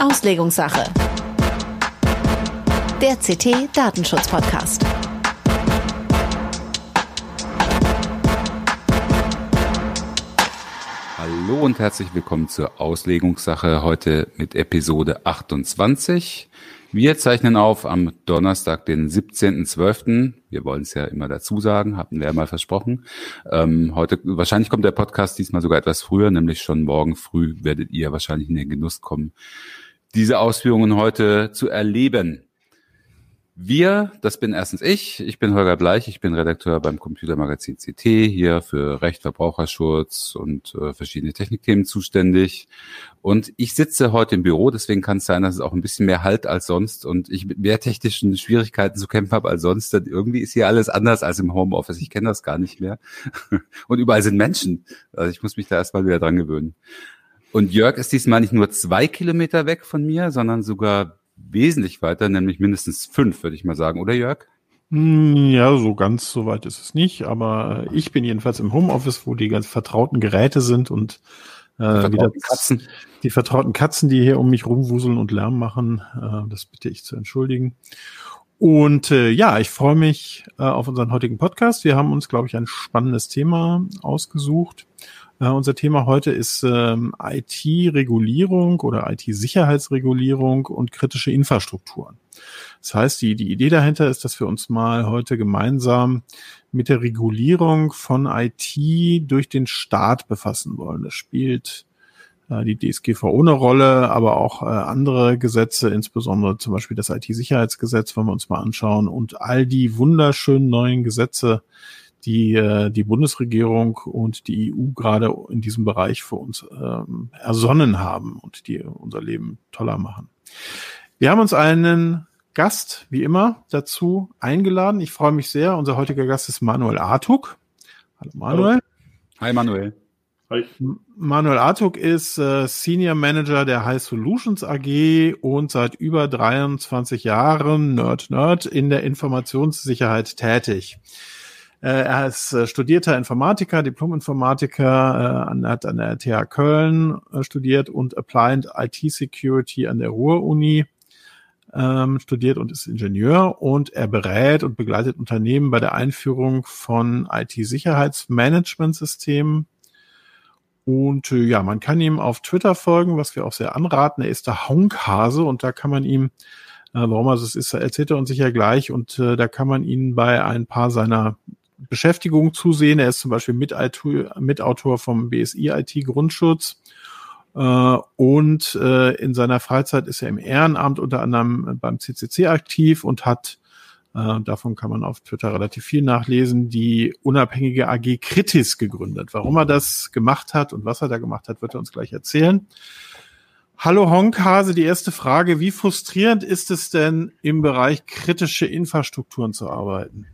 Auslegungssache. Der CT-Datenschutz-Podcast. Hallo und herzlich willkommen zur Auslegungssache, heute mit Episode 28. Wir zeichnen auf am Donnerstag, den 17.12. Wir wollen es ja immer dazu sagen, hatten wir ja mal versprochen. Heute, wahrscheinlich kommt der Podcast diesmal sogar etwas früher, nämlich schon morgen früh werdet ihr wahrscheinlich in den Genuss kommen, diese Ausführungen heute zu erleben. Wir, das bin erstens ich bin Holger Bleich, ich bin Redakteur beim Computermagazin CT, hier für Recht, Verbraucherschutz und verschiedene Technikthemen zuständig. Und ich sitze heute im Büro, deswegen kann es sein, dass es auch ein bisschen mehr Halt als sonst und ich mit mehr technischen Schwierigkeiten zu kämpfen habe als sonst. Denn irgendwie ist hier alles anders als im Homeoffice, ich kenne das gar nicht mehr. Und überall sind Menschen, also ich muss mich da erstmal wieder dran gewöhnen. Und Jörg ist diesmal nicht nur 2 Kilometer weg von mir, sondern sogar wesentlich weiter, nämlich mindestens 5, würde ich mal sagen, oder Jörg? Ja, so ganz so weit ist es nicht, aber ich bin jedenfalls im Homeoffice, wo die ganz vertrauten Geräte sind und wieder Katzen. Die vertrauten Katzen, die hier um mich rumwuseln und Lärm machen, das bitte ich zu entschuldigen. Und ich freue mich auf unseren heutigen Podcast. Wir haben uns, glaube ich, ein spannendes Thema ausgesucht. Unser Thema heute ist IT-Regulierung oder IT-Sicherheitsregulierung und kritische Infrastrukturen. Das heißt, die Idee dahinter ist, dass wir uns mal heute gemeinsam mit der Regulierung von IT durch den Staat befassen wollen. Das spielt die DSGVO eine Rolle, aber auch andere Gesetze, insbesondere zum Beispiel das IT-Sicherheitsgesetz, wollen wir uns mal anschauen und all die wunderschönen neuen Gesetze, die Bundesregierung und die EU gerade in diesem Bereich für uns ersonnen haben und die unser Leben toller machen. Wir haben uns einen Gast, wie immer, dazu eingeladen. Ich freue mich sehr. Unser heutiger Gast ist Manuel Artuk. Hallo Manuel. Hi Manuel. Hi. Manuel Artuk ist Senior Manager der High Solutions AG und seit über 23 Jahren, Nerd, in der Informationssicherheit tätig. Er ist studierter Informatiker, Diplom-Informatiker, hat an der TH Köln studiert und Applied IT Security an der Ruhr-Uni studiert und ist Ingenieur. Und er berät und begleitet Unternehmen bei der Einführung von IT-Sicherheitsmanagementsystemen. Und man kann ihm auf Twitter folgen, was wir auch sehr anraten. Er ist der Honkhase und da kann man ihm, warum er das ist, erzählt er uns sicher gleich. Und da kann man ihn bei ein paar seiner Beschäftigung zusehen. Er ist zum Beispiel Mitautor vom BSI IT-Grundschutz und in seiner Freizeit ist er im Ehrenamt unter anderem beim CCC aktiv und hat, davon kann man auf Twitter relativ viel nachlesen, die unabhängige AG Kritis gegründet. Warum er das gemacht hat und was er da gemacht hat, wird er uns gleich erzählen. Hallo Honkhase, die erste Frage, wie frustrierend ist es denn, im Bereich kritische Infrastrukturen zu arbeiten?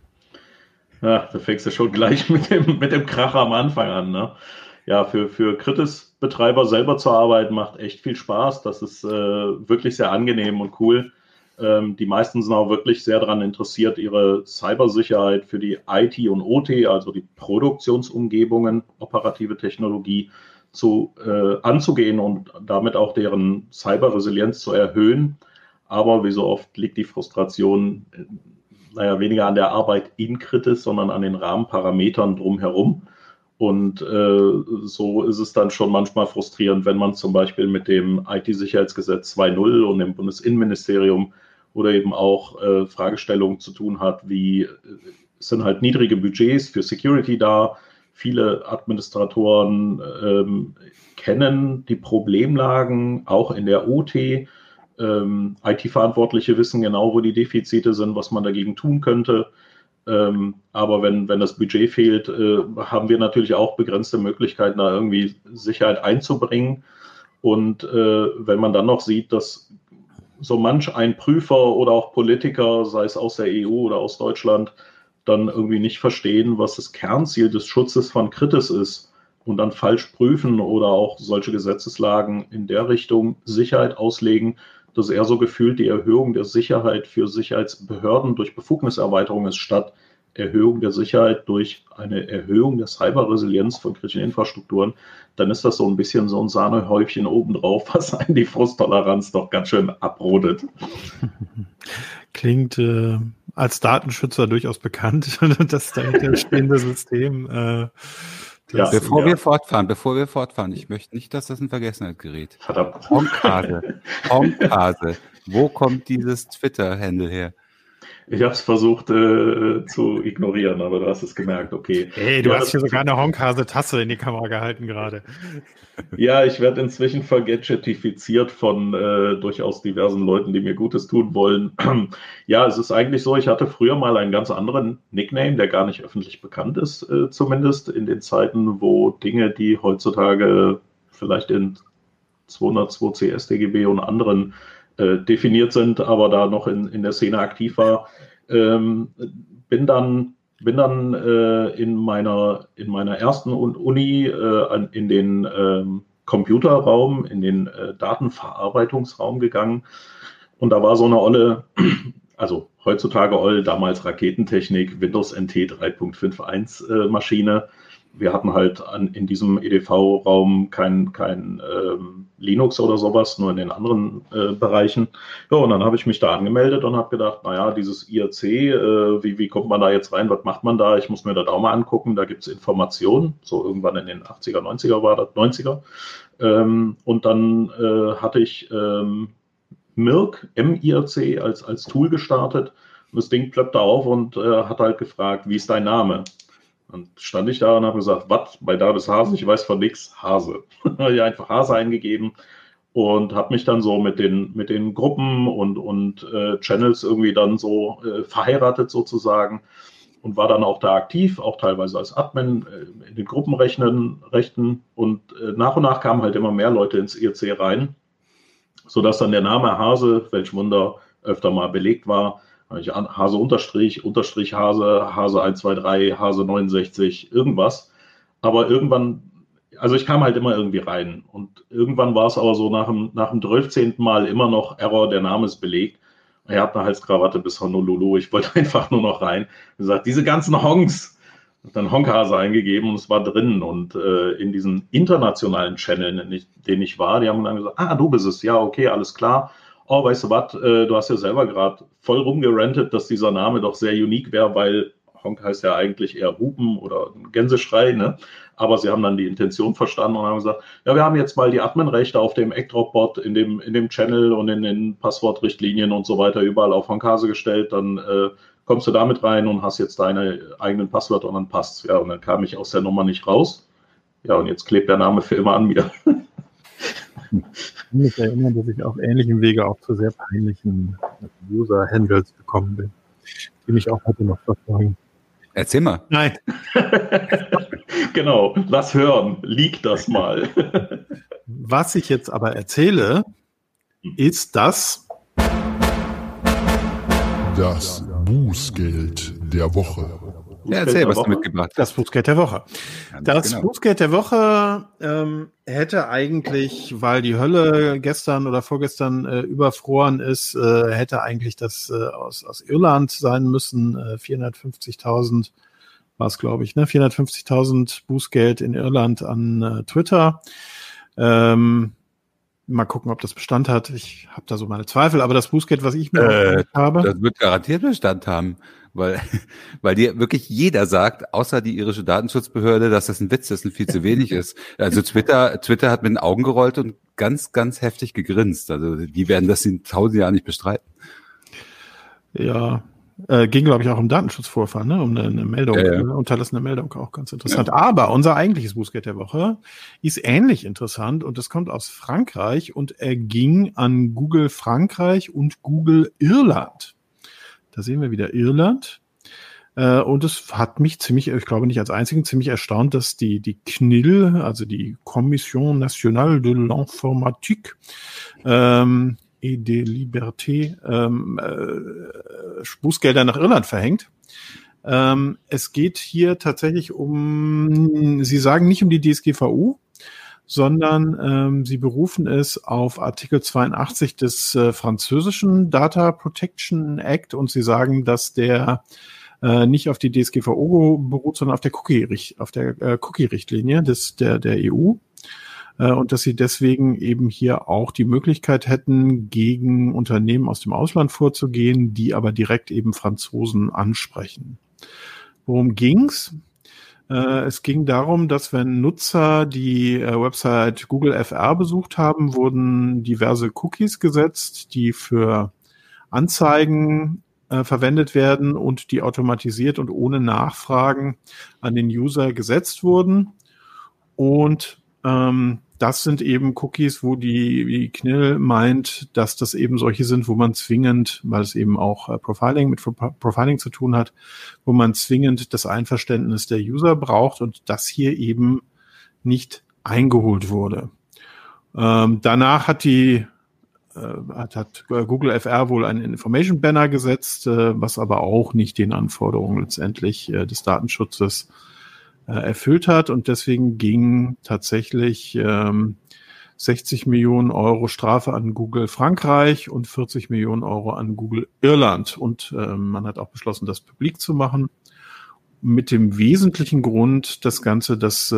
Ja, da fängst du schon gleich mit dem Kracher am Anfang an, ne? Ja, für Kritis-Betreiber selber zu arbeiten macht echt viel Spaß. Das ist wirklich sehr angenehm und cool. Die meisten sind auch wirklich sehr daran interessiert, ihre Cybersicherheit für die IT und OT, also die Produktionsumgebungen, operative Technologie, anzugehen und damit auch deren Cyberresilienz zu erhöhen. Aber wie so oft liegt die Frustration weniger an der Arbeit in Kritis, sondern an den Rahmenparametern drumherum. Und so ist es dann schon manchmal frustrierend, wenn man zum Beispiel mit dem IT-Sicherheitsgesetz 2.0 und dem Bundesinnenministerium oder eben auch Fragestellungen zu tun hat, wie sind halt niedrige Budgets für Security da. Viele Administratoren kennen die Problemlagen, auch in der OT. IT-Verantwortliche wissen genau, wo die Defizite sind, was man dagegen tun könnte. Aber wenn das Budget fehlt, haben wir natürlich auch begrenzte Möglichkeiten, da irgendwie Sicherheit einzubringen. Und wenn man dann noch sieht, dass so manch ein Prüfer oder auch Politiker, sei es aus der EU oder aus Deutschland, dann irgendwie nicht verstehen, was das Kernziel des Schutzes von Kritis ist und dann falsch prüfen oder auch solche Gesetzeslagen in der Richtung Sicherheit auslegen, dass eher so gefühlt die Erhöhung der Sicherheit für Sicherheitsbehörden durch Befugniserweiterung ist, statt Erhöhung der Sicherheit durch eine Erhöhung der Cyberresilienz von kritischen Infrastrukturen, dann ist das so ein bisschen so ein Sahnehäubchen obendrauf, was einen die Frusttoleranz doch ganz schön abrodet. Klingt als Datenschützer durchaus bekannt, das dahinter stehende System. Bevor wir fortfahren, ich möchte nicht, dass das in Vergessenheit gerät. Verdammt. Honkhase. Wo kommt dieses Twitter-Handle her? Ich habe es versucht zu ignorieren, aber du hast es gemerkt, okay. Hey, du hast hier sogar eine Honkhase-Tasse in die Kamera gehalten gerade. Ja, ich werde inzwischen vergadgetifiziert von durchaus diversen Leuten, die mir Gutes tun wollen. Ja, es ist eigentlich so, ich hatte früher mal einen ganz anderen Nickname, der gar nicht öffentlich bekannt ist, zumindest in den Zeiten, wo Dinge, die heutzutage vielleicht in 202 CStGB und anderen definiert sind, aber da noch in der Szene aktiv war, bin dann in meiner ersten Uni in den Computerraum, in den Datenverarbeitungsraum gegangen und da war so eine olle, also heutzutage oll, damals Raketentechnik, Windows NT 3.51 Maschine. Wir hatten halt in diesem EDV-Raum kein Linux oder sowas, nur in den anderen Bereichen. Ja, und dann habe ich mich da angemeldet und habe gedacht, naja, dieses IRC, wie kommt man da jetzt rein, was macht man da? Ich muss mir das auch mal angucken, da gibt es Informationen, so irgendwann in den 80er, 90er war das, 90er. Und dann hatte ich MIRC als Tool gestartet und das Ding plöppte auf und hat halt gefragt, wie ist dein Name? Und stand ich da und habe gesagt, was, bei Davis Hase, ich weiß von nichts, Hase. Ich einfach Hase eingegeben und habe mich dann so mit den Gruppen und Channels irgendwie dann so verheiratet sozusagen und war dann auch da aktiv, auch teilweise als Admin in den Gruppenrechten und nach und nach kamen halt immer mehr Leute ins IRC rein, sodass dann der Name Hase, welch Wunder, öfter mal belegt war. Hase Unterstrich, Hase, Hase 123, Hase 69, irgendwas. Aber irgendwann, also ich kam halt immer irgendwie rein. Und irgendwann war es aber so nach dem 12. Mal immer noch Error, der Name ist belegt. Er hat eine Halskrawatte bis Honolulu. Ich wollte einfach nur noch rein. Er gesagt, diese ganzen Honks. Und dann Honkhase eingegeben und es war drin. Und in diesen internationalen Channeln, denen ich war, die haben dann gesagt, du bist es. Ja, okay, alles klar. Oh, weißt du was, du hast ja selber gerade voll rumgerantet, dass dieser Name doch sehr unique wäre, weil Honk heißt ja eigentlich eher Hupen oder Gänseschrei, ne? Aber sie haben dann die Intention verstanden und haben gesagt, ja, wir haben jetzt mal die Adminrechte auf dem Eckdrop-Bot, in dem Channel und in den Passwortrichtlinien und so weiter überall auf Honkhase gestellt, dann kommst du damit rein und hast jetzt deine eigenen Passwörter und dann passt's. Ja, und dann kam ich aus der Nummer nicht raus. Ja, und jetzt klebt der Name für immer an mir. Ich kann mich erinnern, dass ich auf ähnlichem Wege auch zu sehr peinlichen User-Handles gekommen bin, die mich auch heute noch verfolgen. Erzähl mal. Nein. Genau, lass hören, leak das mal. Was ich jetzt aber erzähle, ist das Bußgeld der Woche. Ja, erzähl, was du mitgebracht hast. Das Bußgeld der Woche. Das genau. Bußgeld der Woche hätte eigentlich, weil die Hölle gestern oder vorgestern überfroren ist, hätte eigentlich das aus Irland sein müssen. 450.000 war es, glaube ich, ne? 450.000 Bußgeld in Irland an Twitter. Mal gucken, ob das Bestand hat. Ich habe da so meine Zweifel, aber das Bußgeld, was ich mir habe. Das wird garantiert Bestand haben, weil dir wirklich jeder sagt, außer die irische Datenschutzbehörde, dass das ein Witz ist und viel zu wenig ist. Also Twitter hat mit den Augen gerollt und ganz, ganz heftig gegrinst. Also die werden das in 1000 Jahren nicht bestreiten. Ja, ging, glaube ich, auch um Datenschutzvorfall, ne? Um eine Meldung, eine unterlassene Meldung, auch ganz interessant. Ja. Aber unser eigentliches Bußgeld der Woche ist ähnlich interessant und es kommt aus Frankreich und er ging an Google Frankreich und Google Irland. Da sehen wir wieder Irland. Und es hat mich ziemlich, ich glaube nicht als einzigen, ziemlich erstaunt, dass die CNIL, also die Commission Nationale de l'Informatique, et des Libertés, Bußgelder nach Irland verhängt. Es geht hier tatsächlich Sie sagen nicht um die DSGVO, sondern sie berufen es auf Artikel 82 des französischen Data Protection Act und sie sagen, dass der nicht auf die DSGVO beruht, sondern auf der Cookie-Richtlinie der EU. Und dass sie deswegen eben hier auch die Möglichkeit hätten, gegen Unternehmen aus dem Ausland vorzugehen, die aber direkt eben Franzosen ansprechen. Worum ging's? Es ging darum, dass wenn Nutzer die Website Google FR besucht haben, wurden diverse Cookies gesetzt, die für Anzeigen verwendet werden und die automatisiert und ohne Nachfragen an den User gesetzt wurden. Und das sind eben Cookies, wo die CNIL meint, dass das eben solche sind, wo man zwingend, weil es eben auch mit Profiling zu tun hat, wo man zwingend das Einverständnis der User braucht und das hier eben nicht eingeholt wurde. Danach hat Google FR wohl einen Information Banner gesetzt, was aber auch nicht den Anforderungen letztendlich des Datenschutzes erfüllt hat, und deswegen ging tatsächlich 60 Millionen Euro Strafe an Google Frankreich und 40 Millionen Euro an Google Irland, und man hat auch beschlossen, das publik zu machen, mit dem wesentlichen Grund das Ganze, dass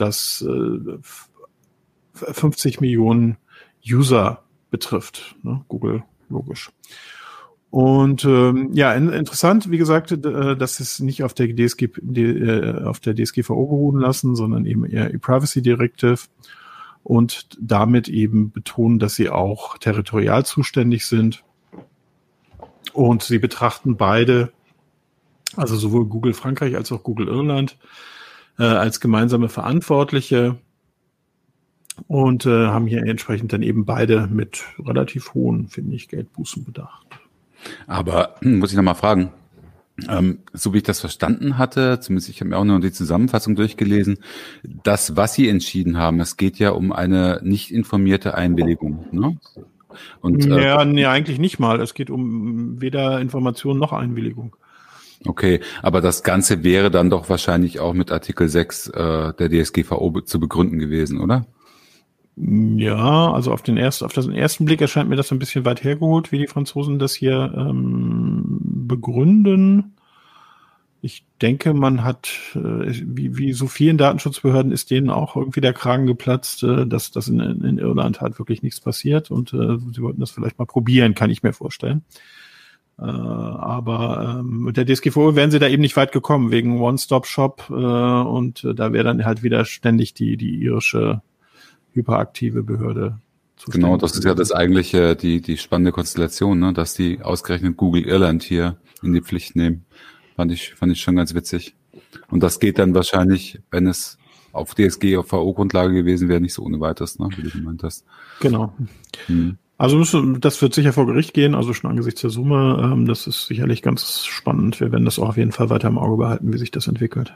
50 Millionen User betrifft, ne? Google, logisch. Und interessant, wie gesagt, dass es nicht auf der DSGVO beruhen lassen, sondern eben eher E-Privacy Directive, und damit eben betonen, dass sie auch territorial zuständig sind. Und sie betrachten beide, also sowohl Google Frankreich als auch Google Irland, als gemeinsame Verantwortliche, und haben hier entsprechend dann eben beide mit relativ hohen, finde ich, Geldbußen bedacht. Aber muss ich nochmal fragen, so wie ich das verstanden hatte, zumindest ich habe mir auch nur die Zusammenfassung durchgelesen, das, was Sie entschieden haben, es geht ja um eine nicht informierte Einwilligung, ne? Und, nee, eigentlich nicht mal. Es geht um weder Information noch Einwilligung. Okay, aber das Ganze wäre dann doch wahrscheinlich auch mit Artikel 6 der DSGVO zu begründen gewesen, oder? Ja, also auf den ersten Blick erscheint mir das ein bisschen weit hergeholt, wie die Franzosen das hier begründen. Ich denke, man hat, wie so vielen Datenschutzbehörden, ist denen auch irgendwie der Kragen geplatzt, dass in Irland halt wirklich nichts passiert, und sie wollten das vielleicht mal probieren, kann ich mir vorstellen. Aber mit der DSGVO wären sie da eben nicht weit gekommen, wegen One-Stop-Shop, und da wäre dann halt wieder ständig die irische hyperaktive Behörde zuständig. Genau, das ist ja das eigentliche, die spannende Konstellation, ne, dass die ausgerechnet Google Irland hier in die Pflicht nehmen. Fand ich schon ganz witzig. Und das geht dann wahrscheinlich, wenn es auf DSGVO-Grundlage gewesen wäre, nicht so ohne weiteres, ne, wie du gemeint hast. Genau. Also das wird sicher vor Gericht gehen, also schon angesichts der Summe. Das ist sicherlich ganz spannend. Wir werden das auch auf jeden Fall weiter im Auge behalten, wie sich das entwickelt.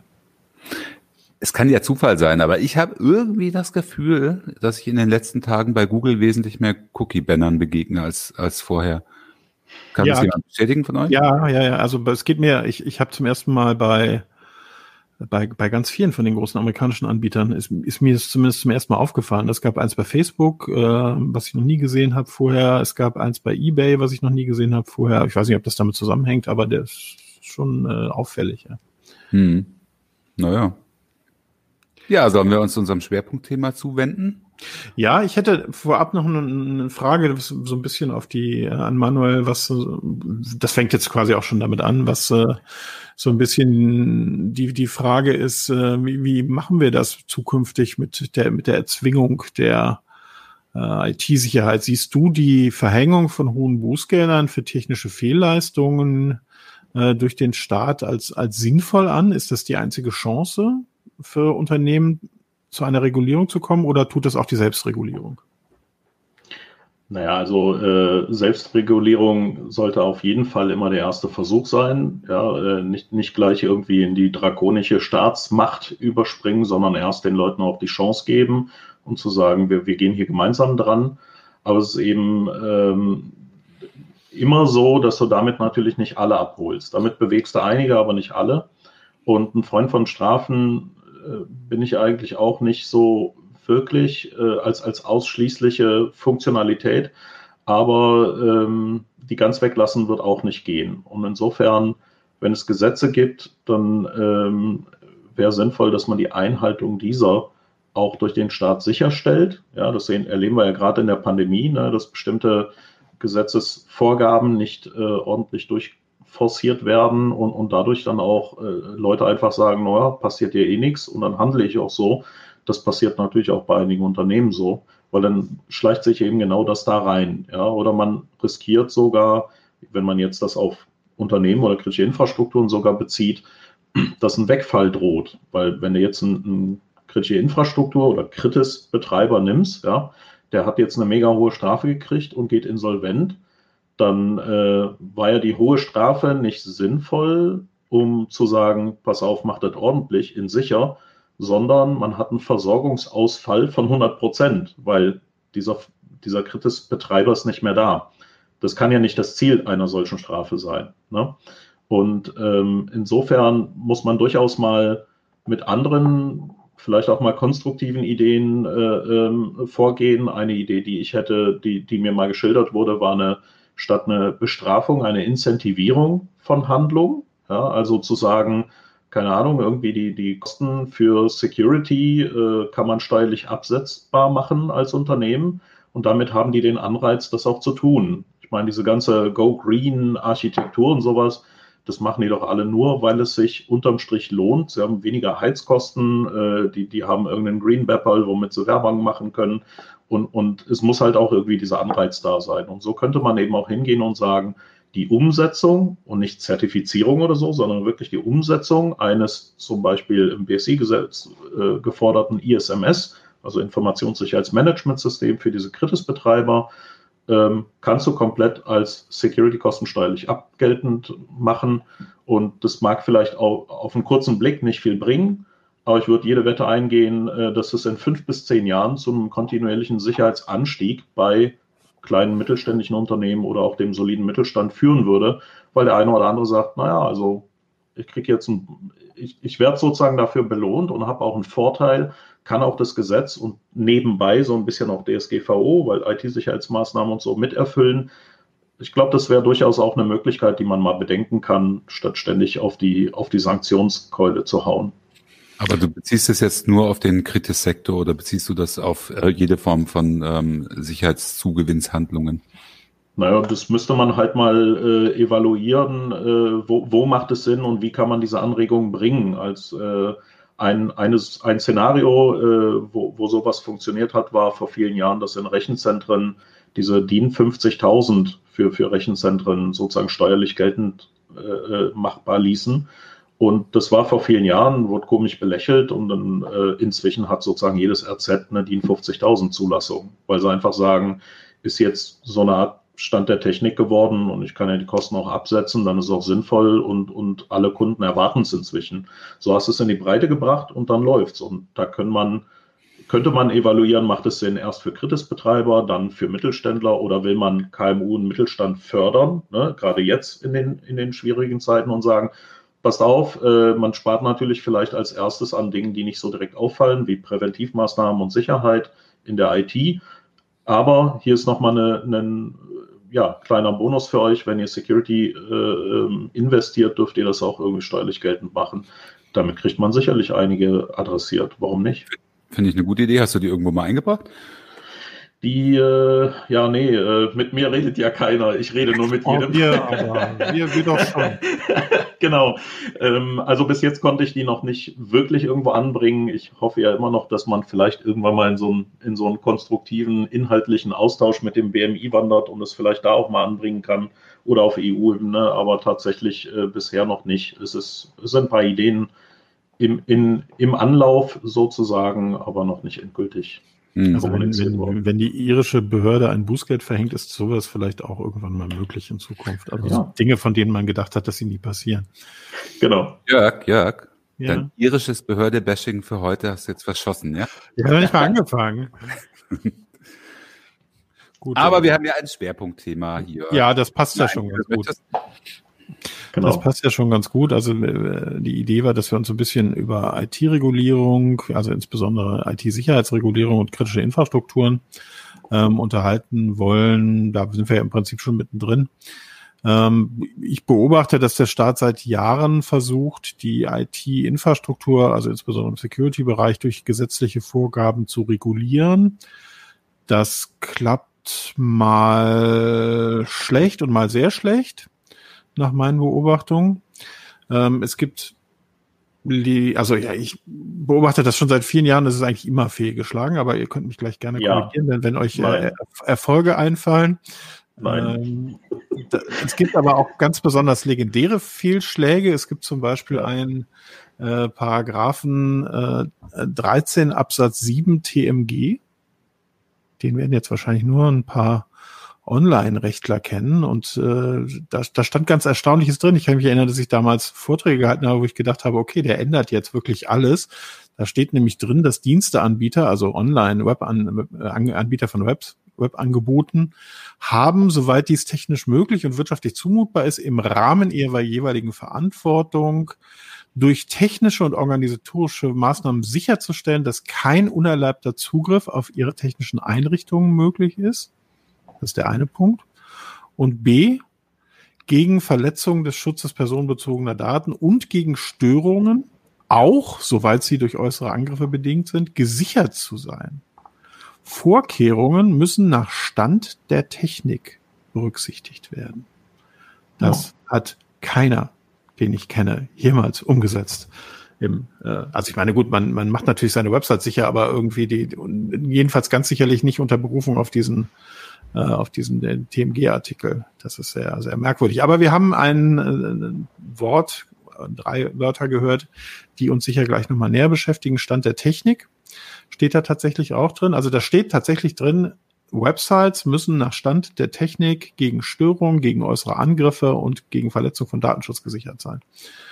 Es kann ja Zufall sein, aber ich habe irgendwie das Gefühl, dass ich in den letzten Tagen bei Google wesentlich mehr Cookie-Bannern begegne als vorher. Kann das jemand bestätigen von euch? Ja. Also es geht mir, ich habe zum ersten Mal bei ganz vielen von den großen amerikanischen Anbietern ist mir das zumindest zum ersten Mal aufgefallen. Es gab eins bei Facebook, was ich noch nie gesehen habe vorher. Es gab eins bei eBay, was ich noch nie gesehen habe vorher. Ich weiß nicht, ob das damit zusammenhängt, aber der ist schon auffällig. Ja. Naja. Ja, sollen wir uns unserem Schwerpunktthema zuwenden? Ja, ich hätte vorab noch eine Frage, so ein bisschen an Manuel, das fängt jetzt quasi auch schon damit an, was so ein bisschen die Frage ist, wie machen wir das zukünftig mit der Erzwingung der IT-Sicherheit? Siehst du die Verhängung von hohen Bußgeldern für technische Fehlleistungen durch den Staat als sinnvoll an? Ist das die einzige Chance für Unternehmen, zu einer Regulierung zu kommen, oder tut das auch die Selbstregulierung? Naja, also Selbstregulierung sollte auf jeden Fall immer der erste Versuch sein. Ja, nicht gleich irgendwie in die drakonische Staatsmacht überspringen, sondern erst den Leuten auch die Chance geben, um zu sagen, wir gehen hier gemeinsam dran. Aber es ist eben immer so, dass du damit natürlich nicht alle abholst. Damit bewegst du einige, aber nicht alle. Und ein Freund von Strafen bin ich eigentlich auch nicht so wirklich als ausschließliche Funktionalität, aber die ganz weglassen wird auch nicht gehen. Und insofern wenn es Gesetze gibt, dann wäre sinnvoll, dass man die Einhaltung dieser auch durch den Staat sicherstellt. Ja, das erleben wir ja gerade in der Pandemie, ne, dass bestimmte Gesetzesvorgaben nicht ordentlich durchforciert werden und dadurch dann auch Leute einfach sagen, naja, passiert hier eh nichts und dann handle ich auch so. Das passiert natürlich auch bei einigen Unternehmen so, weil dann schleicht sich eben genau das da rein. Ja? Oder man riskiert sogar, wenn man jetzt das auf Unternehmen oder kritische Infrastrukturen sogar bezieht, dass ein Wegfall droht. Weil wenn du jetzt eine kritische Infrastruktur oder Kritis-Betreiber nimmst, ja, der hat jetzt eine mega hohe Strafe gekriegt und geht insolvent, dann war ja die hohe Strafe nicht sinnvoll, um zu sagen, pass auf, macht das ordentlich in sicher, sondern man hat einen Versorgungsausfall von 100%, weil dieser Kritis-Betreiber ist nicht mehr da. Das kann ja nicht das Ziel einer solchen Strafe sein. Ne? Und insofern muss man durchaus mal mit anderen, vielleicht auch mal konstruktiven Ideen vorgehen. Eine Idee, die ich hätte, die mir mal geschildert wurde, war statt eine Bestrafung, eine Incentivierung von Handlungen. Ja, also zu sagen, keine Ahnung, irgendwie die Kosten für Security kann man steuerlich absetzbar machen als Unternehmen und damit haben die den Anreiz, das auch zu tun. Ich meine, diese ganze Go-Green-Architektur und sowas, das machen die doch alle nur, weil es sich unterm Strich lohnt. Sie haben weniger Heizkosten, die haben irgendeinen Green-Bepperl, womit sie Werbung machen können und es muss halt auch irgendwie dieser Anreiz da sein. Und so könnte man eben auch hingehen und sagen, die Umsetzung und nicht Zertifizierung oder so, sondern wirklich die Umsetzung eines zum Beispiel im BSI-Gesetz geforderten ISMS, also Informationssicherheitsmanagementsystem für diese Kritis-Betreiber, kannst du komplett als Security-Kosten steuerlich abgeltend machen. Und das mag vielleicht auch auf einen kurzen Blick nicht viel bringen, aber ich würde jede Wette eingehen, dass es in 5 bis 10 Jahren zum kontinuierlichen Sicherheitsanstieg bei kleinen mittelständischen Unternehmen oder auch dem soliden Mittelstand führen würde, weil der eine oder andere sagt, naja, also ich kriege jetzt ich werde sozusagen dafür belohnt und habe auch einen Vorteil, kann auch das Gesetz und nebenbei so ein bisschen auch DSGVO, weil IT-Sicherheitsmaßnahmen und so miterfüllen. Ich glaube, das wäre durchaus auch eine Möglichkeit, die man mal bedenken kann, statt ständig auf die Sanktionskeule zu hauen. Aber du beziehst es jetzt nur auf den Kritis-Sektor oder beziehst du das auf jede Form von Sicherheitszugewinnshandlungen? Naja, das müsste man halt mal evaluieren, wo macht es Sinn und wie kann man diese Anregungen bringen. Als ein Szenario, wo sowas funktioniert hat, war vor vielen Jahren, dass in Rechenzentren diese DIN 50.000 für Rechenzentren sozusagen steuerlich geltend machbar ließen. Und das war vor vielen Jahren, wurde komisch belächelt und dann inzwischen hat sozusagen jedes RZ eine DIN 50.000 Zulassung, weil sie einfach sagen, ist jetzt so eine Art Stand der Technik geworden und ich kann ja die Kosten auch absetzen, dann ist es auch sinnvoll und alle Kunden erwarten es inzwischen. So hast du es in die Breite gebracht und dann läuft's. Und da könnte man evaluieren, macht es Sinn erst für Kritis-Betreiber, dann für Mittelständler oder will man KMU und Mittelstand fördern, ne, gerade jetzt in den schwierigen Zeiten und sagen, passt auf, man spart natürlich vielleicht als erstes an Dingen, die nicht so direkt auffallen, wie Präventivmaßnahmen und Sicherheit in der IT. Aber hier ist nochmal ein kleiner Bonus für euch. Wenn ihr Security investiert, dürft ihr das auch irgendwie steuerlich geltend machen. Damit kriegt man sicherlich einige adressiert. Warum nicht? Finde ich eine gute Idee. Hast du die irgendwo mal eingebracht? Mit mir redet ja keiner. Ich rede nur mit jedem. Wir doch schon. Genau. Also bis jetzt konnte ich die noch nicht wirklich irgendwo anbringen. Ich hoffe ja immer noch, dass man vielleicht irgendwann mal in so einen konstruktiven, inhaltlichen Austausch mit dem BMI wandert und es vielleicht da auch mal anbringen kann oder auf EU-Ebene, aber tatsächlich bisher noch nicht. Es sind ein paar Ideen im Anlauf sozusagen, aber noch nicht endgültig. Also wenn die irische Behörde ein Bußgeld verhängt, ist sowas vielleicht auch irgendwann mal möglich in Zukunft. Also so Dinge, von denen man gedacht hat, dass sie nie passieren. Genau. Jörg, dein irisches Behörde-Bashing für heute hast du jetzt verschossen, ja? Ich habe noch nicht mal angefangen. Gut, aber wir haben ja ein Schwerpunktthema hier. Ja, das passt ja schon ganz gut. Genau. Das passt ja schon ganz gut. Also die Idee war, dass wir uns so ein bisschen über IT-Regulierung, also insbesondere IT-Sicherheitsregulierung und kritische Infrastrukturen unterhalten wollen. Da sind wir ja im Prinzip schon mittendrin. Ich beobachte, dass der Staat seit Jahren versucht, die IT-Infrastruktur, also insbesondere im Security-Bereich, durch gesetzliche Vorgaben zu regulieren. Das klappt mal schlecht und mal sehr schlecht, nach meinen Beobachtungen. Es gibt ich beobachte das schon seit vielen Jahren, das ist eigentlich immer fehlgeschlagen, aber ihr könnt mich gleich gerne korrigieren, wenn euch Erfolge einfallen. Es gibt aber auch ganz besonders legendäre Fehlschläge. Es gibt zum Beispiel einen Paragraphen 13 Absatz 7 TMG. Den werden jetzt wahrscheinlich nur ein paar Online-Rechtler kennen und da stand ganz Erstaunliches drin. Ich kann mich erinnern, dass ich damals Vorträge gehalten habe, wo ich gedacht habe, okay, der ändert jetzt wirklich alles. Da steht nämlich drin, dass Diensteanbieter, also Online-Anbieter von Webangeboten, haben, soweit dies technisch möglich und wirtschaftlich zumutbar ist, im Rahmen ihrer jeweiligen Verantwortung durch technische und organisatorische Maßnahmen sicherzustellen, dass kein unerlaubter Zugriff auf ihre technischen Einrichtungen möglich ist. Das ist der eine Punkt. Und B, gegen Verletzung des Schutzes personenbezogener Daten und gegen Störungen, auch, soweit sie durch äußere Angriffe bedingt sind, gesichert zu sein. Vorkehrungen müssen nach Stand der Technik berücksichtigt werden. Das hat keiner, den ich kenne, jemals umgesetzt. Also ich meine, gut, man macht natürlich seine Website sicher, aber irgendwie jedenfalls ganz sicherlich nicht unter Berufung auf diesen TMG-Artikel. Das ist sehr, sehr merkwürdig. Aber wir haben ein Wort, 3 Wörter gehört, die uns sicher gleich nochmal näher beschäftigen. Stand der Technik steht da tatsächlich auch drin. Also da steht tatsächlich drin, Websites müssen nach Stand der Technik gegen Störungen, gegen äußere Angriffe und gegen Verletzung von Datenschutz gesichert sein.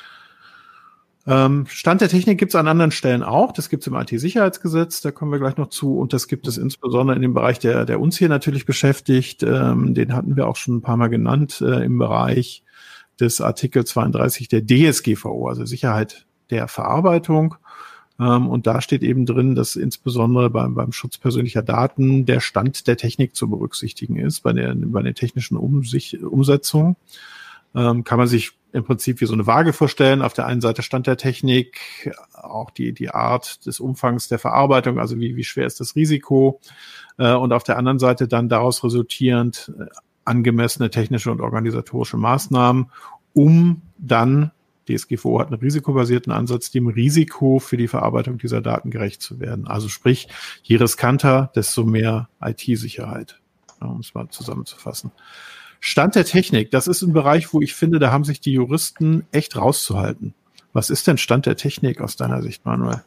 Stand der Technik gibt es an anderen Stellen auch. Das gibt es im IT-Sicherheitsgesetz, da kommen wir gleich noch zu. Und das gibt es insbesondere in dem Bereich, der uns hier natürlich beschäftigt. Den hatten wir auch schon ein paar Mal genannt, im Bereich des Artikel 32 der DSGVO, also Sicherheit der Verarbeitung. Und da steht eben drin, dass insbesondere beim Schutz persönlicher Daten der Stand der Technik zu berücksichtigen ist, bei den technischen Umsetzungen. Kann man sich im Prinzip wie so eine Waage vorstellen. Auf der einen Seite Stand der Technik, auch die Art des Umfangs der Verarbeitung, also wie schwer ist das Risiko. Und auf der anderen Seite dann daraus resultierend angemessene technische und organisatorische Maßnahmen, um dann, DSGVO hat einen risikobasierten Ansatz, dem Risiko für die Verarbeitung dieser Daten gerecht zu werden. Also sprich, je riskanter, desto mehr IT-Sicherheit, um es mal zusammenzufassen. Stand der Technik, das ist ein Bereich, wo ich finde, da haben sich die Juristen echt rauszuhalten. Was ist denn Stand der Technik aus deiner Sicht, Manuel?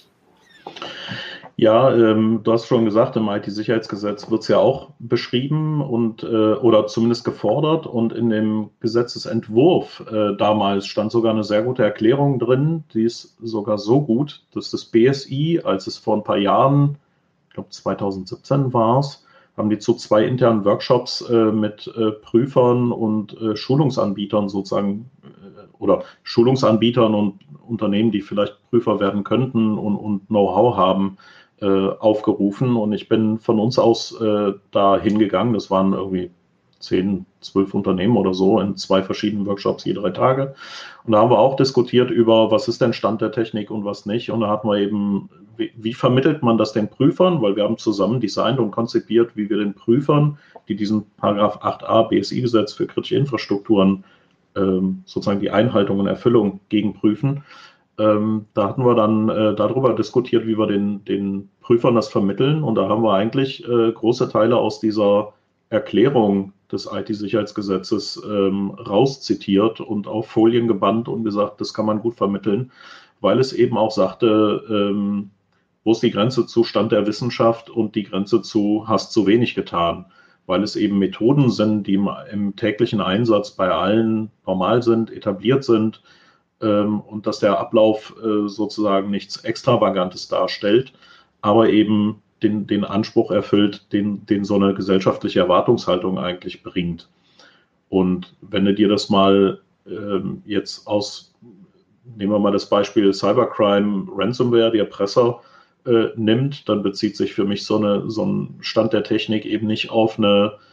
Ja, du hast schon gesagt, im IT-Sicherheitsgesetz wird es ja auch beschrieben und oder zumindest gefordert. Und in dem Gesetzesentwurf damals stand sogar eine sehr gute Erklärung drin. Die ist sogar so gut, dass das BSI, als es vor ein paar Jahren, ich glaube 2017 war es, haben die zu 2 internen Workshops mit Prüfern und Schulungsanbietern sozusagen oder Schulungsanbietern und Unternehmen, die vielleicht Prüfer werden könnten und Know-how haben, aufgerufen. Und ich bin von uns aus da hingegangen. Das waren irgendwie 10, 12 Unternehmen oder so in 2 verschiedenen Workshops je 3 Tage. Und da haben wir auch diskutiert über, was ist denn Stand der Technik und was nicht. Und da hatten wir eben, wie vermittelt man das den Prüfern? Weil wir haben zusammen designt und konzipiert, wie wir den Prüfern, die diesen Paragraph 8a BSI-Gesetz für kritische Infrastrukturen sozusagen die Einhaltung und Erfüllung gegenprüfen. Da hatten wir dann darüber diskutiert, wie wir den Prüfern das vermitteln. Und da haben wir eigentlich große Teile aus dieser Erklärung des IT-Sicherheitsgesetzes rauszitiert und auf Folien gebannt und gesagt, das kann man gut vermitteln, weil es eben auch sagte, wo ist die Grenze zu Stand der Wissenschaft und die Grenze zu hast zu wenig getan, weil es eben Methoden sind, die im täglichen Einsatz bei allen normal sind, etabliert sind, und dass der Ablauf sozusagen nichts Extravagantes darstellt, aber eben den Anspruch erfüllt, den so eine gesellschaftliche Erwartungshaltung eigentlich bringt. Und wenn du dir das mal jetzt nehmen wir mal das Beispiel Cybercrime, Ransomware, die Erpresser nimmt, dann bezieht sich für mich so ein Stand der Technik eben nicht auf eine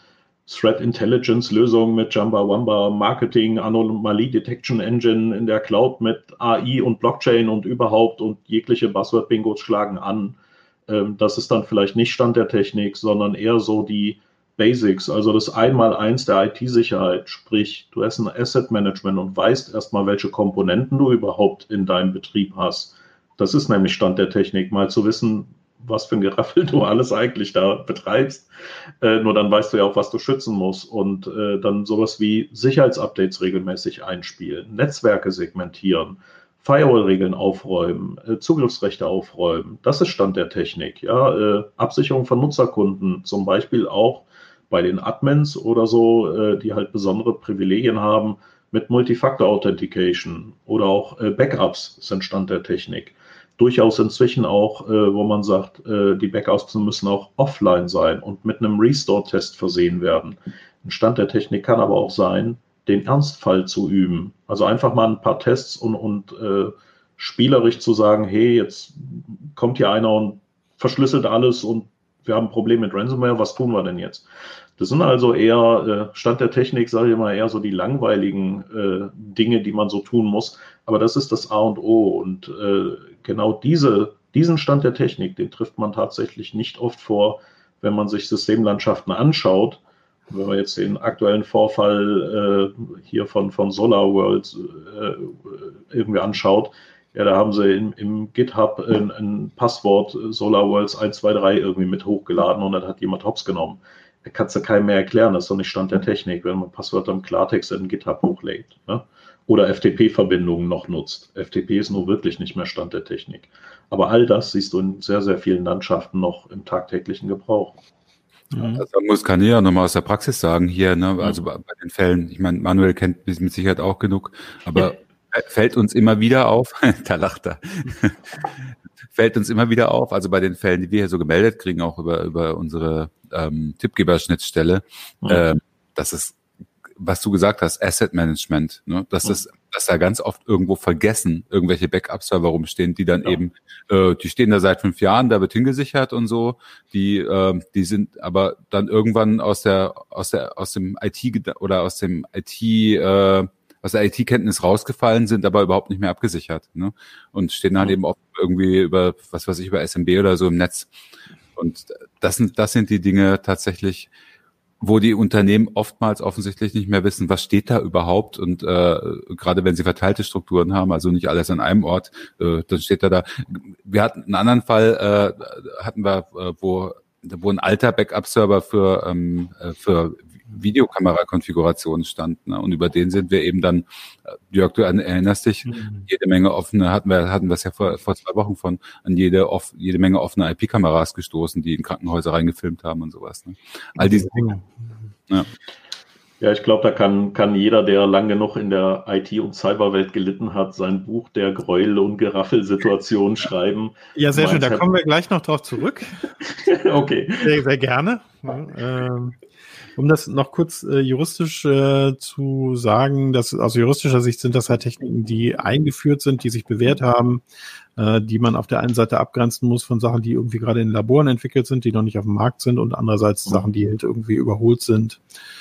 Threat Intelligence Lösungen mit Chumbawamba, Marketing, Anomaly Detection Engine in der Cloud mit AI und Blockchain und überhaupt und jegliche Buzzword-Bingos schlagen an. Das ist dann vielleicht nicht Stand der Technik, sondern eher so die Basics, also das Einmaleins der IT-Sicherheit, sprich, du hast ein Asset-Management und weißt erstmal, welche Komponenten du überhaupt in deinem Betrieb hast. Das ist nämlich Stand der Technik, mal zu wissen, was für ein Geraffel du alles eigentlich da betreibst. Nur dann weißt du ja auch, was du schützen musst und dann sowas wie Sicherheitsupdates regelmäßig einspielen, Netzwerke segmentieren, Firewall-Regeln aufräumen, Zugriffsrechte aufräumen. Das ist Stand der Technik. Ja? Absicherung von Nutzerkunden, zum Beispiel auch bei den Admins oder so, die halt besondere Privilegien haben mit Multifactor-Authentication oder auch Backups sind Stand der Technik. Durchaus inzwischen auch, wo man sagt, die Backups müssen auch offline sein und mit einem Restore-Test versehen werden. Ein Stand der Technik kann aber auch sein, den Ernstfall zu üben. Also einfach mal ein paar Tests und spielerisch zu sagen, hey, jetzt kommt hier einer und verschlüsselt alles und wir haben ein Problem mit Ransomware, was tun wir denn jetzt? Das sind also eher, Stand der Technik, sage ich immer, eher so die langweiligen Dinge, die man so tun muss. Aber das ist das A und O. Und genau diesen Stand der Technik, den trifft man tatsächlich nicht oft vor, wenn man sich Systemlandschaften anschaut. Wenn man jetzt den aktuellen Vorfall hier von SolarWorld irgendwie anschaut, ja, da haben sie im GitHub ein Passwort SolarWorlds 123 irgendwie mit hochgeladen und dann hat jemand hops genommen. Da kannst du keinem mehr erklären, das ist doch nicht Stand der Technik, wenn man Passwörter im Klartext in GitHub hochlädt. Ne? Oder FTP-Verbindungen noch nutzt. FTP ist nur wirklich nicht mehr Stand der Technik. Aber all das siehst du in sehr, sehr vielen Landschaften noch im tagtäglichen Gebrauch. Also kann ich ja nochmal aus der Praxis sagen hier, ne? Also bei den Fällen, ich meine, Manuel kennt mit Sicherheit auch genug, aber fällt uns immer wieder auf, da lacht er, fällt uns immer wieder auf, also bei den Fällen, die wir hier so gemeldet kriegen, auch über unsere Tippgeberschnittstelle, dass es, was du gesagt hast, Asset Management, ne? Dass da ganz oft irgendwo vergessen irgendwelche Backup-Server rumstehen, die dann eben, die stehen da seit 5 Jahren, da wird hingesichert und so, die sind aber dann irgendwann aus der IT-Kenntnis rausgefallen, sind aber überhaupt nicht mehr abgesichert, ne? Und stehen halt eben oft irgendwie über SMB oder so im Netz. Und das sind die Dinge tatsächlich, wo die Unternehmen oftmals offensichtlich nicht mehr wissen, was steht da überhaupt, und gerade wenn sie verteilte Strukturen haben, also nicht alles an einem Ort, dann steht da. Wir hatten einen anderen Fall, wo ein alter Backup-Server für Videokamera-Konfigurationen stand, ne? Und über den sind wir eben dann, Jörg, du erinnerst dich, jede Menge offene, hatten wir es ja vor 2 Wochen an jede Menge offene IP-Kameras gestoßen, die in Krankenhäuser reingefilmt haben und sowas, ne? All diese Dinge. Ja, ich glaube, da kann jeder, der lang genug in der IT- und Cyberwelt gelitten hat, sein Buch der Gräuel- und Geraffelsituation schreiben. Ja, sehr schön, da kommen wir gleich noch drauf zurück. Okay. Sehr, sehr gerne. Um das noch kurz juristisch zu sagen, dass aus juristischer Sicht sind das halt Techniken, die eingeführt sind, die sich bewährt haben, die man auf der einen Seite abgrenzen muss von Sachen, die irgendwie gerade in Laboren entwickelt sind, die noch nicht auf dem Markt sind, und andererseits Sachen, die halt irgendwie überholt sind,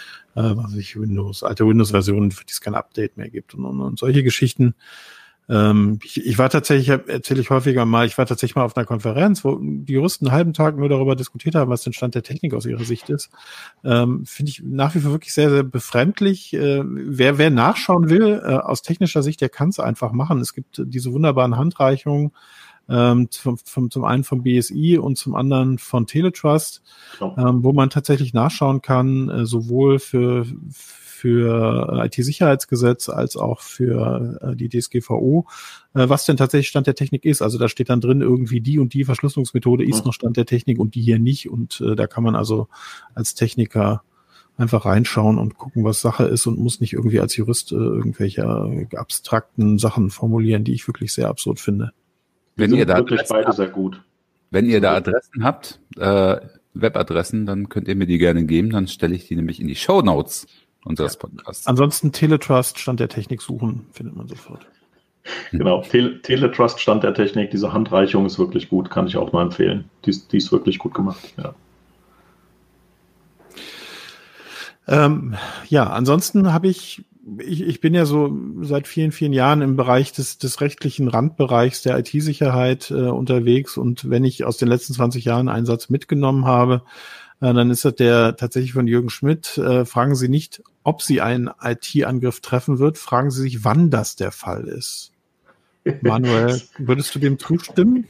alte Windows-Versionen, für die es kein Update mehr gibt und solche Geschichten. Ich war tatsächlich, erzähle ich häufiger mal, ich war tatsächlich mal auf einer Konferenz, wo die Juristen einen halben Tag nur darüber diskutiert haben, was der Stand der Technik aus ihrer Sicht ist. Finde ich nach wie vor wirklich sehr, sehr befremdlich. Wer nachschauen will, aus technischer Sicht, der kann es einfach machen. Es gibt diese wunderbaren Handreichungen, zum einen vom BSI und zum anderen von Teletrust, wo man tatsächlich nachschauen kann, sowohl für IT-Sicherheitsgesetz als auch für die DSGVO, was denn tatsächlich Stand der Technik ist. Also da steht dann drin, irgendwie die und die Verschlüsselungsmethode ist noch Stand der Technik und die hier nicht. Und da kann man also als Techniker einfach reinschauen und gucken, was Sache ist, und muss nicht irgendwie als Jurist irgendwelche abstrakten Sachen formulieren, die ich wirklich sehr absurd finde. Wenn ihr da wirklich beide sehr gut. Wenn ihr da Adressen habt, Webadressen, dann könnt ihr mir die gerne geben, dann stelle ich die nämlich in die Shownotes unseres Podcasts. Ansonsten Teletrust Stand der Technik suchen, findet man sofort. Genau, Teletrust Stand der Technik, diese Handreichung ist wirklich gut, kann ich auch mal empfehlen. Die ist wirklich gut gemacht, ja. Ja, ansonsten habe ich bin ja so seit vielen, vielen Jahren im Bereich des rechtlichen Randbereichs der IT-Sicherheit unterwegs, und wenn ich aus den letzten 20 Jahren einen Satz mitgenommen habe, dann ist das der tatsächlich von Jürgen Schmidt. Fragen Sie nicht, ob Sie einen IT-Angriff treffen wird, fragen Sie sich, wann das der Fall ist. Manuel, würdest du dem zustimmen?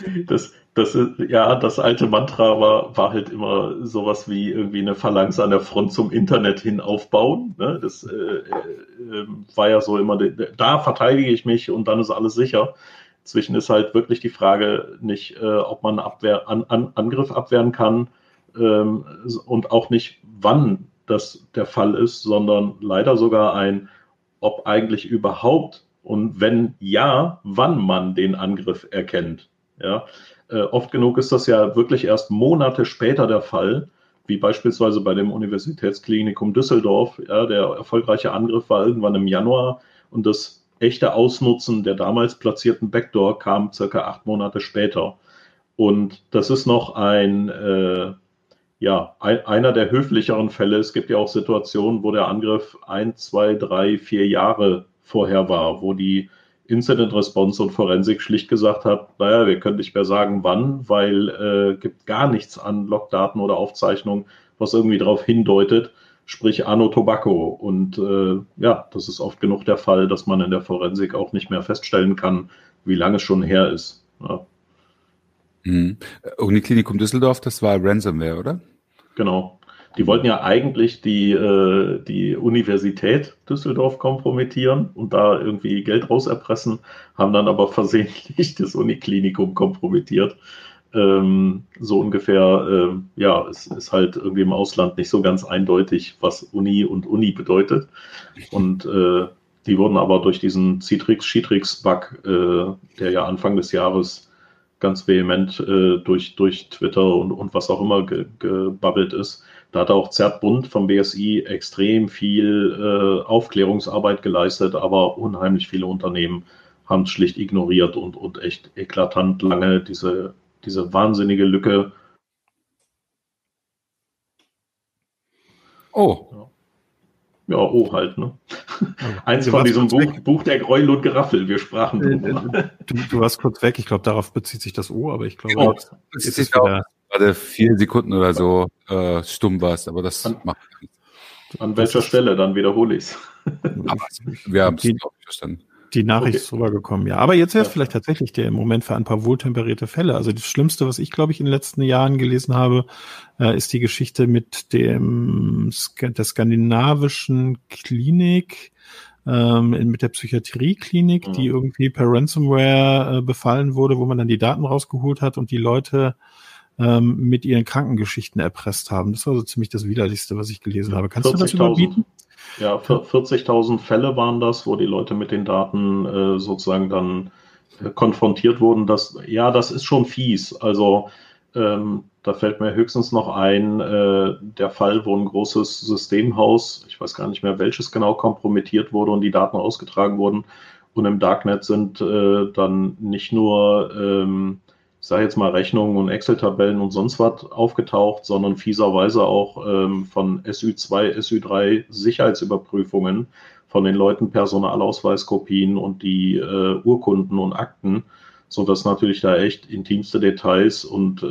Das alte Mantra war halt immer sowas wie irgendwie eine Phalanx an der Front zum Internet hin aufbauen. Ne? Das war ja so immer, da verteidige ich mich und dann ist alles sicher. Inzwischen ist halt wirklich die Frage nicht, ob man Angriff abwehren kann und auch nicht, wann das der Fall ist, sondern leider sogar ob eigentlich überhaupt und wenn ja, wann man den Angriff erkennt. Ja, oft genug ist das ja wirklich erst Monate später der Fall, wie beispielsweise bei dem Universitätsklinikum Düsseldorf. Ja, der erfolgreiche Angriff war irgendwann im Januar und das echte Ausnutzen der damals platzierten Backdoor kam circa 8 Monate später. Und das ist noch einer der höflicheren Fälle. Es gibt ja auch Situationen, wo der Angriff 1, 2, 3, 4 Jahre vorher war, wo die Incident Response und Forensik schlicht gesagt hat, naja, wir können nicht mehr sagen, wann, weil gibt gar nichts an Logdaten oder Aufzeichnungen, was irgendwie darauf hindeutet, sprich Anno Tobacco. Und das ist oft genug der Fall, dass man in der Forensik auch nicht mehr feststellen kann, wie lange es schon her ist. Ja. Uniklinikum Düsseldorf, das war Ransomware, oder? Genau. Die wollten ja eigentlich die Universität Düsseldorf kompromittieren und da irgendwie Geld rauserpressen, haben dann aber versehentlich das Uniklinikum kompromittiert. So ungefähr, es ist halt irgendwie im Ausland nicht so ganz eindeutig, was Uni und Uni bedeutet. Und die wurden aber durch diesen Citrix-Bug, der ja Anfang des Jahres ganz vehement durch Twitter und was auch immer gebabbelt ist. Da hat auch Zert Bund vom BSI extrem viel Aufklärungsarbeit geleistet, aber unheimlich viele Unternehmen haben es schlicht ignoriert und echt eklatant lange diese wahnsinnige Lücke. Oh. Ja, halt, ne? Eins von diesem Buch der Gräuel und Geraffel, wir sprachen drüber. Du warst kurz weg, ich glaube, darauf bezieht sich das O, aber ich glaube, jetzt ist es wieder gerade 4 Sekunden oder so stumm warst, aber das macht nichts. An welcher Stelle? Dann wiederhole ich es. Wir haben es, glaube ich, verstanden. Die Nachricht ist rübergekommen, ja. Aber jetzt wäre es vielleicht tatsächlich der Moment für ein paar wohltemperierte Fälle. Also das Schlimmste, was ich, glaube ich, in den letzten Jahren gelesen habe, ist die Geschichte mit der skandinavischen Klinik, mit der Psychiatrieklinik, die irgendwie per Ransomware befallen wurde, wo man dann die Daten rausgeholt hat und die Leute mit ihren Krankengeschichten erpresst haben. Das war so ziemlich das Widerlichste, was ich gelesen habe. Kannst du das überbieten? Ja, 40.000 Fälle waren das, wo die Leute mit den Daten sozusagen dann konfrontiert wurden. Das ist schon fies. Also da fällt mir höchstens noch ein, der Fall, wo ein großes Systemhaus, ich weiß gar nicht mehr welches genau, kompromittiert wurde und die Daten ausgetragen wurden. Und im Darknet sind dann nicht nur ich sage jetzt mal Rechnungen und Excel-Tabellen und sonst was aufgetaucht, sondern fieserweise auch von SÜ2, SÜ3 Sicherheitsüberprüfungen von den Leuten, Personalausweiskopien und die Urkunden und Akten, sodass natürlich da echt intimste Details und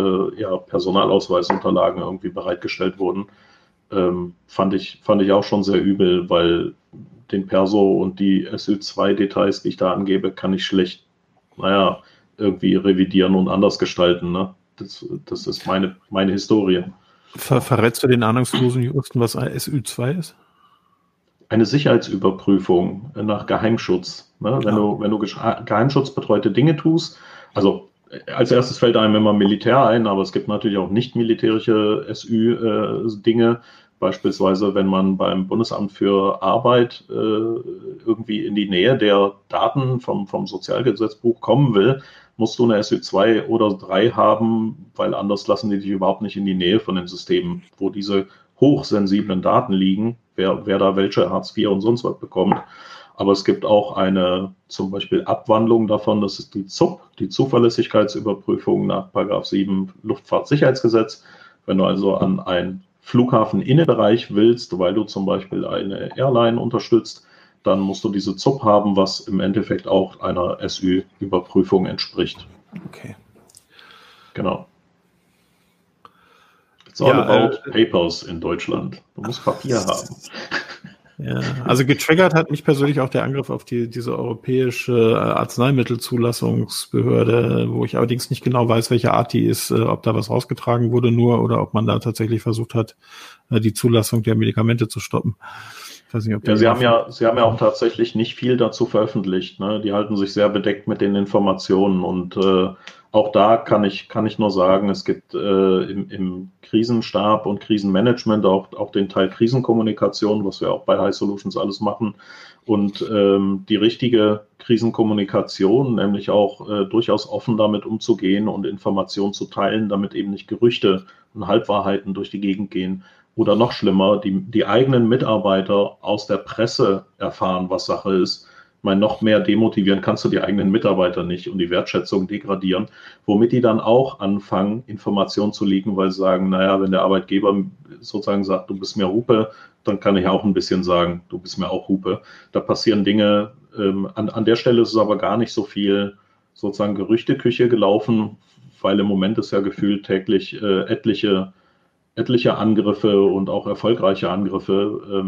Personalausweisunterlagen irgendwie bereitgestellt wurden. Fand ich auch schon sehr übel, weil den Perso und die SÜ2-Details, die ich da angebe, kann ich schlecht, irgendwie revidieren und anders gestalten. Ne? Das ist meine Historie. Verrätst du den ahnungslosen Juristen, was SÜ2 ist? Eine Sicherheitsüberprüfung nach Geheimschutz. Ne? Wenn du geheimschutzbetreute Dinge tust, also als erstes fällt einem immer Militär ein, aber es gibt natürlich auch nicht militärische SÜ-Dinge. Beispielsweise, wenn man beim Bundesamt für Arbeit irgendwie in die Nähe der Daten vom Sozialgesetzbuch kommen will, musst du eine SÜ2 oder 3 haben, weil anders lassen die dich überhaupt nicht in die Nähe von den Systemen, wo diese hochsensiblen Daten liegen, wer da welche Hartz IV und sonst was bekommt. Aber es gibt auch eine zum Beispiel Abwandlung davon, das ist die ZUP, die Zuverlässigkeitsüberprüfung nach § 7 Luftfahrtsicherheitsgesetz. Wenn du also an ein Flughafen-Innenbereich willst, weil du zum Beispiel eine Airline unterstützt, dann musst du diese ZUP haben, was im Endeffekt auch einer SÜ-Überprüfung entspricht. Okay. Genau. It's all about papers in Deutschland. Du musst Papier haben. Ja, also getriggert hat mich persönlich auch der Angriff auf diese europäische Arzneimittelzulassungsbehörde, wo ich allerdings nicht genau weiß, welche Art die ist, ob da was rausgetragen wurde nur oder ob man da tatsächlich versucht hat, die Zulassung der Medikamente zu stoppen. Ich weiß nicht, ob Sie haben ja auch tatsächlich nicht viel dazu veröffentlicht. Ne? Die halten sich sehr bedeckt mit den Informationen und auch da kann ich nur sagen, es gibt im Krisenstab und Krisenmanagement auch den Teil Krisenkommunikation, was wir auch bei High Solutions alles machen. Und die richtige Krisenkommunikation, nämlich auch durchaus offen damit umzugehen und Informationen zu teilen, damit eben nicht Gerüchte und Halbwahrheiten durch die Gegend gehen. Oder noch schlimmer, die eigenen Mitarbeiter aus der Presse erfahren, was Sache ist. Ich meine, noch mehr demotivieren kannst du die eigenen Mitarbeiter nicht und die Wertschätzung degradieren, womit die dann auch anfangen, Informationen zu leaken, weil sie sagen, naja, wenn der Arbeitgeber sozusagen sagt, du bist mir Hupe, dann kann ich auch ein bisschen sagen, du bist mir auch Hupe. Da passieren Dinge, an der Stelle ist es aber gar nicht so viel sozusagen Gerüchteküche gelaufen, weil im Moment ist ja gefühlt täglich etliche Angriffe und auch erfolgreiche Angriffe.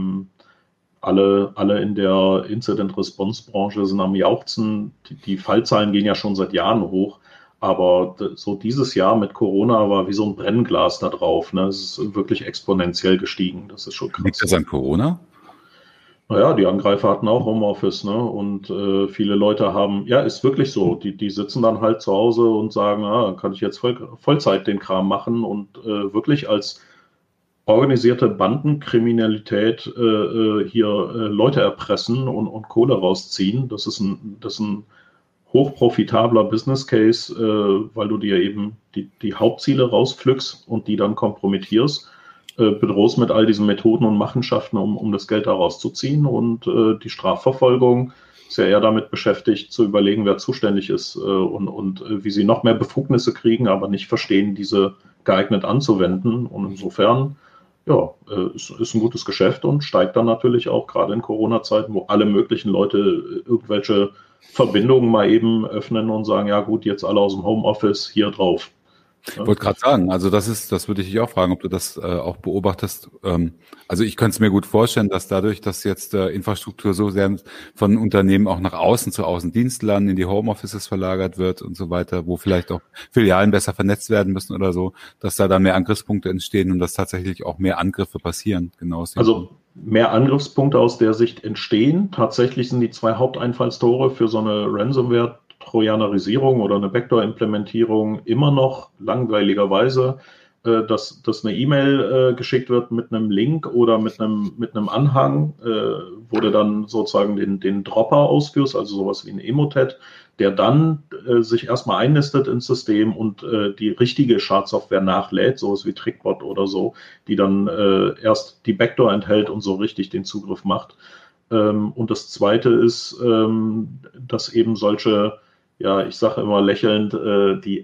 Alle in der Incident-Response-Branche sind am Jauchzen. Die Fallzahlen gehen ja schon seit Jahren hoch, aber so dieses Jahr mit Corona war wie so ein Brennglas da drauf. Ne? Es ist wirklich exponentiell gestiegen. Das ist schon krass. Liegt das an Corona? Naja, die Angreifer hatten auch Homeoffice, ne? Und viele Leute haben, ja, ist wirklich so, die sitzen dann halt zu Hause und sagen, dann kann ich jetzt Vollzeit den Kram machen und wirklich als organisierte Bandenkriminalität hier Leute erpressen und Kohle rausziehen. Das ist ein hochprofitabler Business Case, weil du dir eben die Hauptziele rauspflückst und die dann kompromittierst, bedrohst mit all diesen Methoden und Machenschaften, um das Geld da rauszuziehen. Und die Strafverfolgung ist ja eher damit beschäftigt, zu überlegen, wer zuständig ist und wie sie noch mehr Befugnisse kriegen, aber nicht verstehen, diese geeignet anzuwenden. Und insofern, ja, ist ein gutes Geschäft und steigt dann natürlich auch gerade in Corona-Zeiten, wo alle möglichen Leute irgendwelche Verbindungen mal eben öffnen und sagen, ja gut, jetzt alle aus dem Homeoffice hier drauf. Ich wollte gerade sagen, also das würde ich dich auch fragen, ob du das auch beobachtest. Also ich könnte es mir gut vorstellen, dass dadurch, dass jetzt Infrastruktur so sehr von Unternehmen auch nach außen zu Außendienstlern in die Homeoffices verlagert wird und so weiter, wo vielleicht auch Filialen besser vernetzt werden müssen oder so, dass da dann mehr Angriffspunkte entstehen und dass tatsächlich auch mehr Angriffe passieren. Genau. Also mehr Angriffspunkte aus der Sicht entstehen. Tatsächlich sind die zwei Haupteinfallstore für so eine Ransomware-Trojanerisierung oder eine Backdoor-Implementierung immer noch langweiligerweise, dass eine E-Mail geschickt wird mit einem Link oder mit einem Anhang, wo du dann sozusagen den Dropper ausführst, also sowas wie ein Emotet, der dann sich erstmal einnistet ins System und die richtige Schadsoftware nachlädt, sowas wie Trickbot oder so, die dann erst die Backdoor enthält und so richtig den Zugriff macht. Und das Zweite ist, dass eben solche, ja, ich sage immer lächelnd, die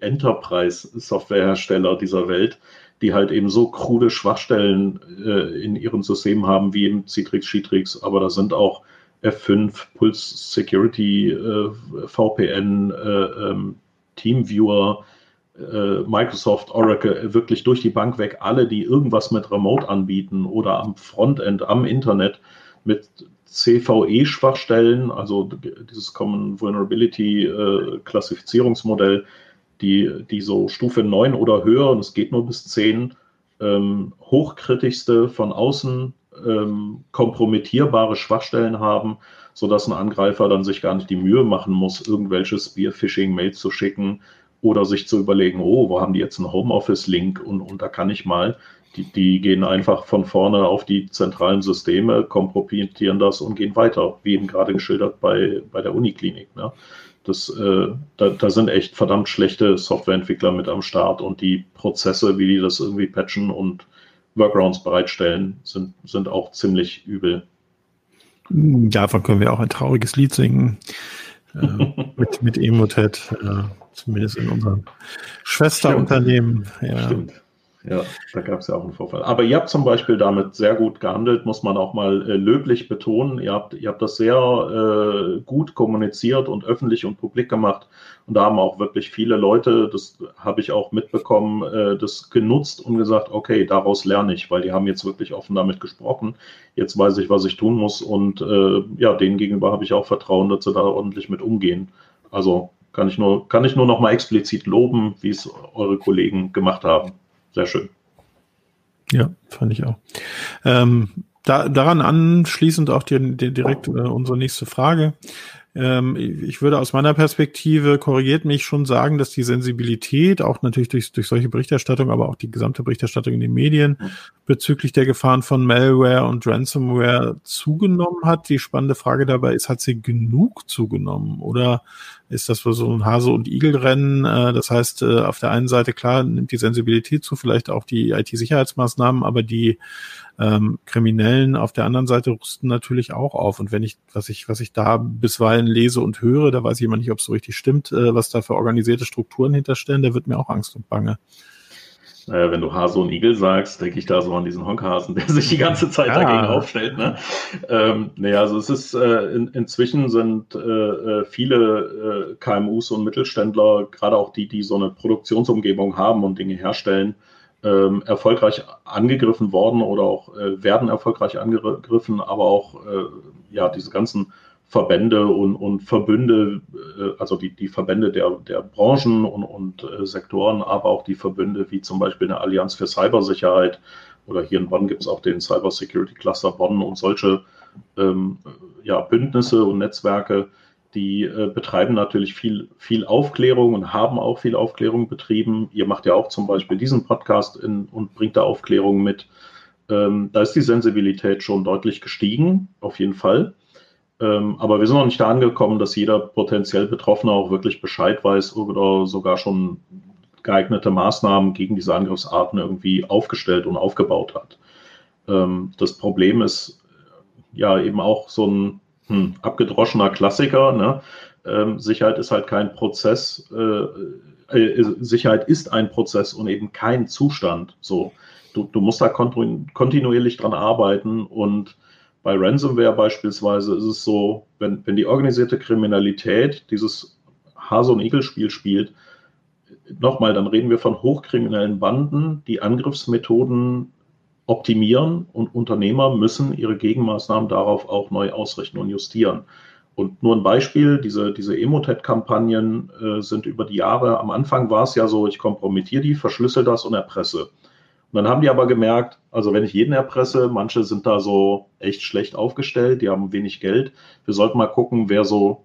Enterprise-Softwarehersteller dieser Welt, die halt eben so krude Schwachstellen in ihrem System haben, wie eben Citrix, Citrix, aber da sind auch F5, Pulse Security, VPN, TeamViewer, Microsoft, Oracle, wirklich durch die Bank weg, alle, die irgendwas mit Remote anbieten oder am Frontend, am Internet mit CVE-Schwachstellen, also dieses Common Vulnerability Klassifizierungsmodell, die so Stufe 9 oder höher, und es geht nur bis 10, hochkritischste von außen kompromittierbare Schwachstellen haben, sodass ein Angreifer dann sich gar nicht die Mühe machen muss, irgendwelche Spear-Phishing-Mails zu schicken oder sich zu überlegen, wo haben die jetzt einen Homeoffice-Link und da kann ich mal. Die gehen einfach von vorne auf die zentralen Systeme, kompromittieren das und gehen weiter, wie eben gerade geschildert bei der Uniklinik. Ne? Da sind echt verdammt schlechte Softwareentwickler mit am Start und die Prozesse, wie die das irgendwie patchen und Workarounds bereitstellen, sind auch ziemlich übel. Davon können wir auch ein trauriges Lied singen. mit Emotet, zumindest in unserem Schwesterunternehmen. Ja. Stimmt. Ja, da gab es ja auch einen Vorfall. Aber ihr habt zum Beispiel damit sehr gut gehandelt, muss man auch mal löblich betonen. Ihr habt das sehr gut kommuniziert und öffentlich und publik gemacht. Und da haben auch wirklich viele Leute, das habe ich auch mitbekommen, das genutzt und gesagt, okay, daraus lerne ich, weil die haben jetzt wirklich offen damit gesprochen. Jetzt weiß ich, was ich tun muss. Und ja, denen gegenüber habe ich auch Vertrauen, dass sie da ordentlich mit umgehen. Also kann ich nur noch mal explizit loben, wie es eure Kollegen gemacht haben. Sehr schön. Ja, fand ich auch. Daran anschließend auch direkt unsere nächste Frage. Ich würde aus meiner Perspektive, korrigiert mich, schon sagen, dass die Sensibilität, auch natürlich durch solche Berichterstattung, aber auch die gesamte Berichterstattung in den Medien bezüglich der Gefahren von Malware und Ransomware zugenommen hat. Die spannende Frage dabei ist, hat sie genug zugenommen oder ist das so ein Hase- und Igel-Rennen? Das heißt, auf der einen Seite, klar, nimmt die Sensibilität zu, vielleicht auch die IT-Sicherheitsmaßnahmen, aber die Kriminellen auf der anderen Seite rüsten natürlich auch auf. Und was ich da bisweilen lese und höre, da weiß ich immer nicht, ob es so richtig stimmt, was da für organisierte Strukturen hinterstellen, da wird mir auch Angst und Bange. Naja, wenn du Hase und Igel sagst, denke ich da so an diesen Honkhasen, der sich die ganze Zeit dagegen aufstellt. Ne? Naja, also es ist inzwischen sind viele KMUs und Mittelständler, gerade auch die so eine Produktionsumgebung haben und Dinge herstellen, erfolgreich angegriffen worden oder auch werden erfolgreich angegriffen, aber auch ja diese ganzen Verbände und Verbünde, also die Verbände der Branchen und Sektoren, aber auch die Verbünde wie zum Beispiel eine Allianz für Cybersicherheit oder hier in Bonn gibt es auch den Cyber Security Cluster Bonn und solche ja, Bündnisse und Netzwerke, die betreiben natürlich viel Aufklärung und haben auch viel Aufklärung betrieben. Ihr macht ja auch zum Beispiel diesen Podcast und bringt da Aufklärung mit. Da ist die Sensibilität schon deutlich gestiegen, auf jeden Fall. Aber wir sind noch nicht da angekommen, dass jeder potenziell Betroffene auch wirklich Bescheid weiß oder sogar schon geeignete Maßnahmen gegen diese Angriffsarten irgendwie aufgestellt und aufgebaut hat. Das Problem ist ja eben auch so ein abgedroschener Klassiker. Ne? Sicherheit ist halt kein Prozess. Sicherheit ist ein Prozess und eben kein Zustand. So, du musst da kontinuierlich dran arbeiten und bei Ransomware beispielsweise ist es so, wenn die organisierte Kriminalität dieses Hase- und Igel-Spiel spielt, nochmal, dann reden wir von hochkriminellen Banden, die Angriffsmethoden optimieren und Unternehmer müssen ihre Gegenmaßnahmen darauf auch neu ausrichten und justieren. Und nur ein Beispiel, diese Emotet-Kampagnen sind über die Jahre, am Anfang war es ja so, ich kompromittiere die, verschlüssel das und erpresse. Und dann haben die aber gemerkt, also wenn ich jeden erpresse, manche sind da so echt schlecht aufgestellt, die haben wenig Geld. Wir sollten mal gucken, wer so,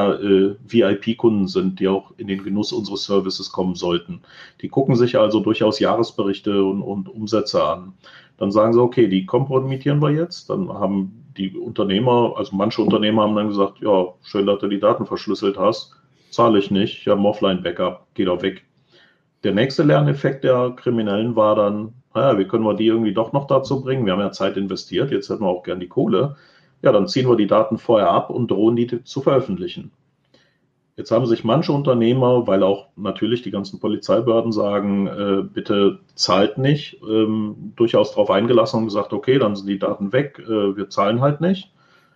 VIP-Kunden sind, die auch in den Genuss unseres Services kommen sollten. Die gucken sich also durchaus Jahresberichte und Umsätze an. Dann sagen sie, okay, die kompromittieren wir jetzt. Dann haben die Unternehmer, also manche Unternehmer haben dann gesagt, ja, schön, dass du die Daten verschlüsselt hast, zahle ich nicht, ich habe ein Offline-Backup, geh doch weg. Der nächste Lerneffekt der Kriminellen war dann, naja, wie können wir die irgendwie doch noch dazu bringen? Wir haben ja Zeit investiert, jetzt hätten wir auch gern die Kohle. Ja, dann ziehen wir die Daten vorher ab und drohen die zu veröffentlichen. Jetzt haben sich manche Unternehmer, weil auch natürlich die ganzen Polizeibehörden sagen, bitte zahlt nicht, durchaus darauf eingelassen und gesagt, okay, dann sind die Daten weg, wir zahlen halt nicht.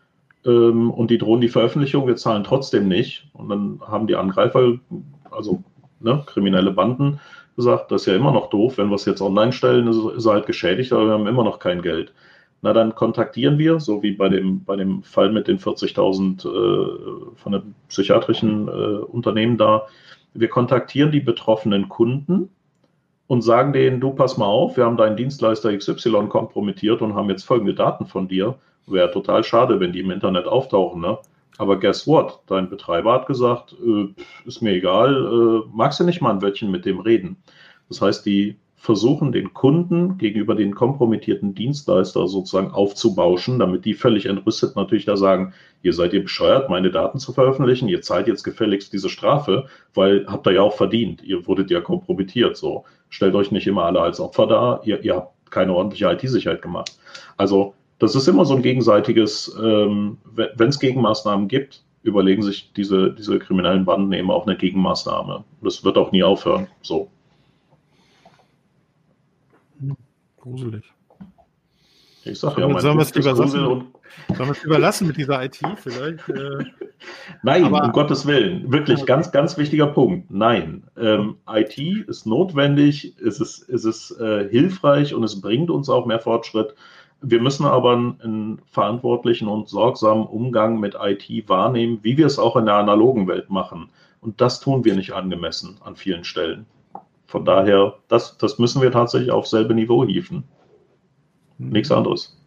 Und die drohen die Veröffentlichung, wir zahlen trotzdem nicht. Und dann haben die Angreifer, also kriminelle Banden, gesagt, das ist ja immer noch doof, wenn wir es jetzt online stellen, ist er halt geschädigt, aber wir haben immer noch kein Geld. Na, dann kontaktieren wir, so wie bei dem Fall mit den 40.000 von einem psychiatrischen Unternehmen da, wir kontaktieren die betroffenen Kunden und sagen denen, du pass mal auf, wir haben deinen Dienstleister XY kompromittiert und haben jetzt folgende Daten von dir. Wäre total schade, wenn die im Internet auftauchen, ne? Aber guess what? Dein Betreiber hat gesagt, ist mir egal, magst du nicht mal ein Wörtchen mit dem reden? Das heißt, die versuchen, den Kunden gegenüber den kompromittierten Dienstleister sozusagen aufzubauschen, damit die völlig entrüstet natürlich da sagen, ihr seid ihr bescheuert, meine Daten zu veröffentlichen, ihr zahlt jetzt gefälligst diese Strafe, weil habt ihr ja auch verdient, ihr wurdet ja kompromittiert, so. Stellt euch nicht immer alle als Opfer dar, ihr habt keine ordentliche IT-Sicherheit gemacht. Also das ist immer so ein gegenseitiges, wenn es Gegenmaßnahmen gibt, überlegen sich diese kriminellen Banden eben auch eine Gegenmaßnahme. Das wird auch nie aufhören. So. Gruselig. Ich sag ja, sollen wir es lieber überlassen mit dieser IT vielleicht? Nein, um Gottes Willen. Wirklich ganz, ganz wichtiger Punkt. Nein. IT ist notwendig, es ist hilfreich und es bringt uns auch mehr Fortschritt. Wir müssen aber einen verantwortlichen und sorgsamen Umgang mit IT wahrnehmen, wie wir es auch in der analogen Welt machen. Und das tun wir nicht angemessen an vielen Stellen. Von daher, das müssen wir tatsächlich auf selbe Niveau hieven. Nichts anderes.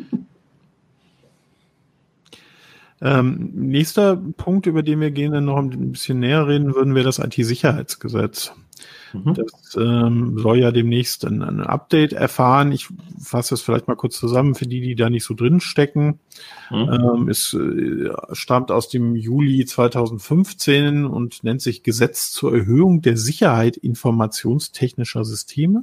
Nächster Punkt, über den wir gerne noch ein bisschen näher reden würden, wäre das IT-Sicherheitsgesetz. Das soll ja demnächst ein Update erfahren. Ich fasse es vielleicht mal kurz zusammen für die da nicht so drin stecken. Es stammt aus dem Juli 2015 und nennt sich Gesetz zur Erhöhung der Sicherheit informationstechnischer Systeme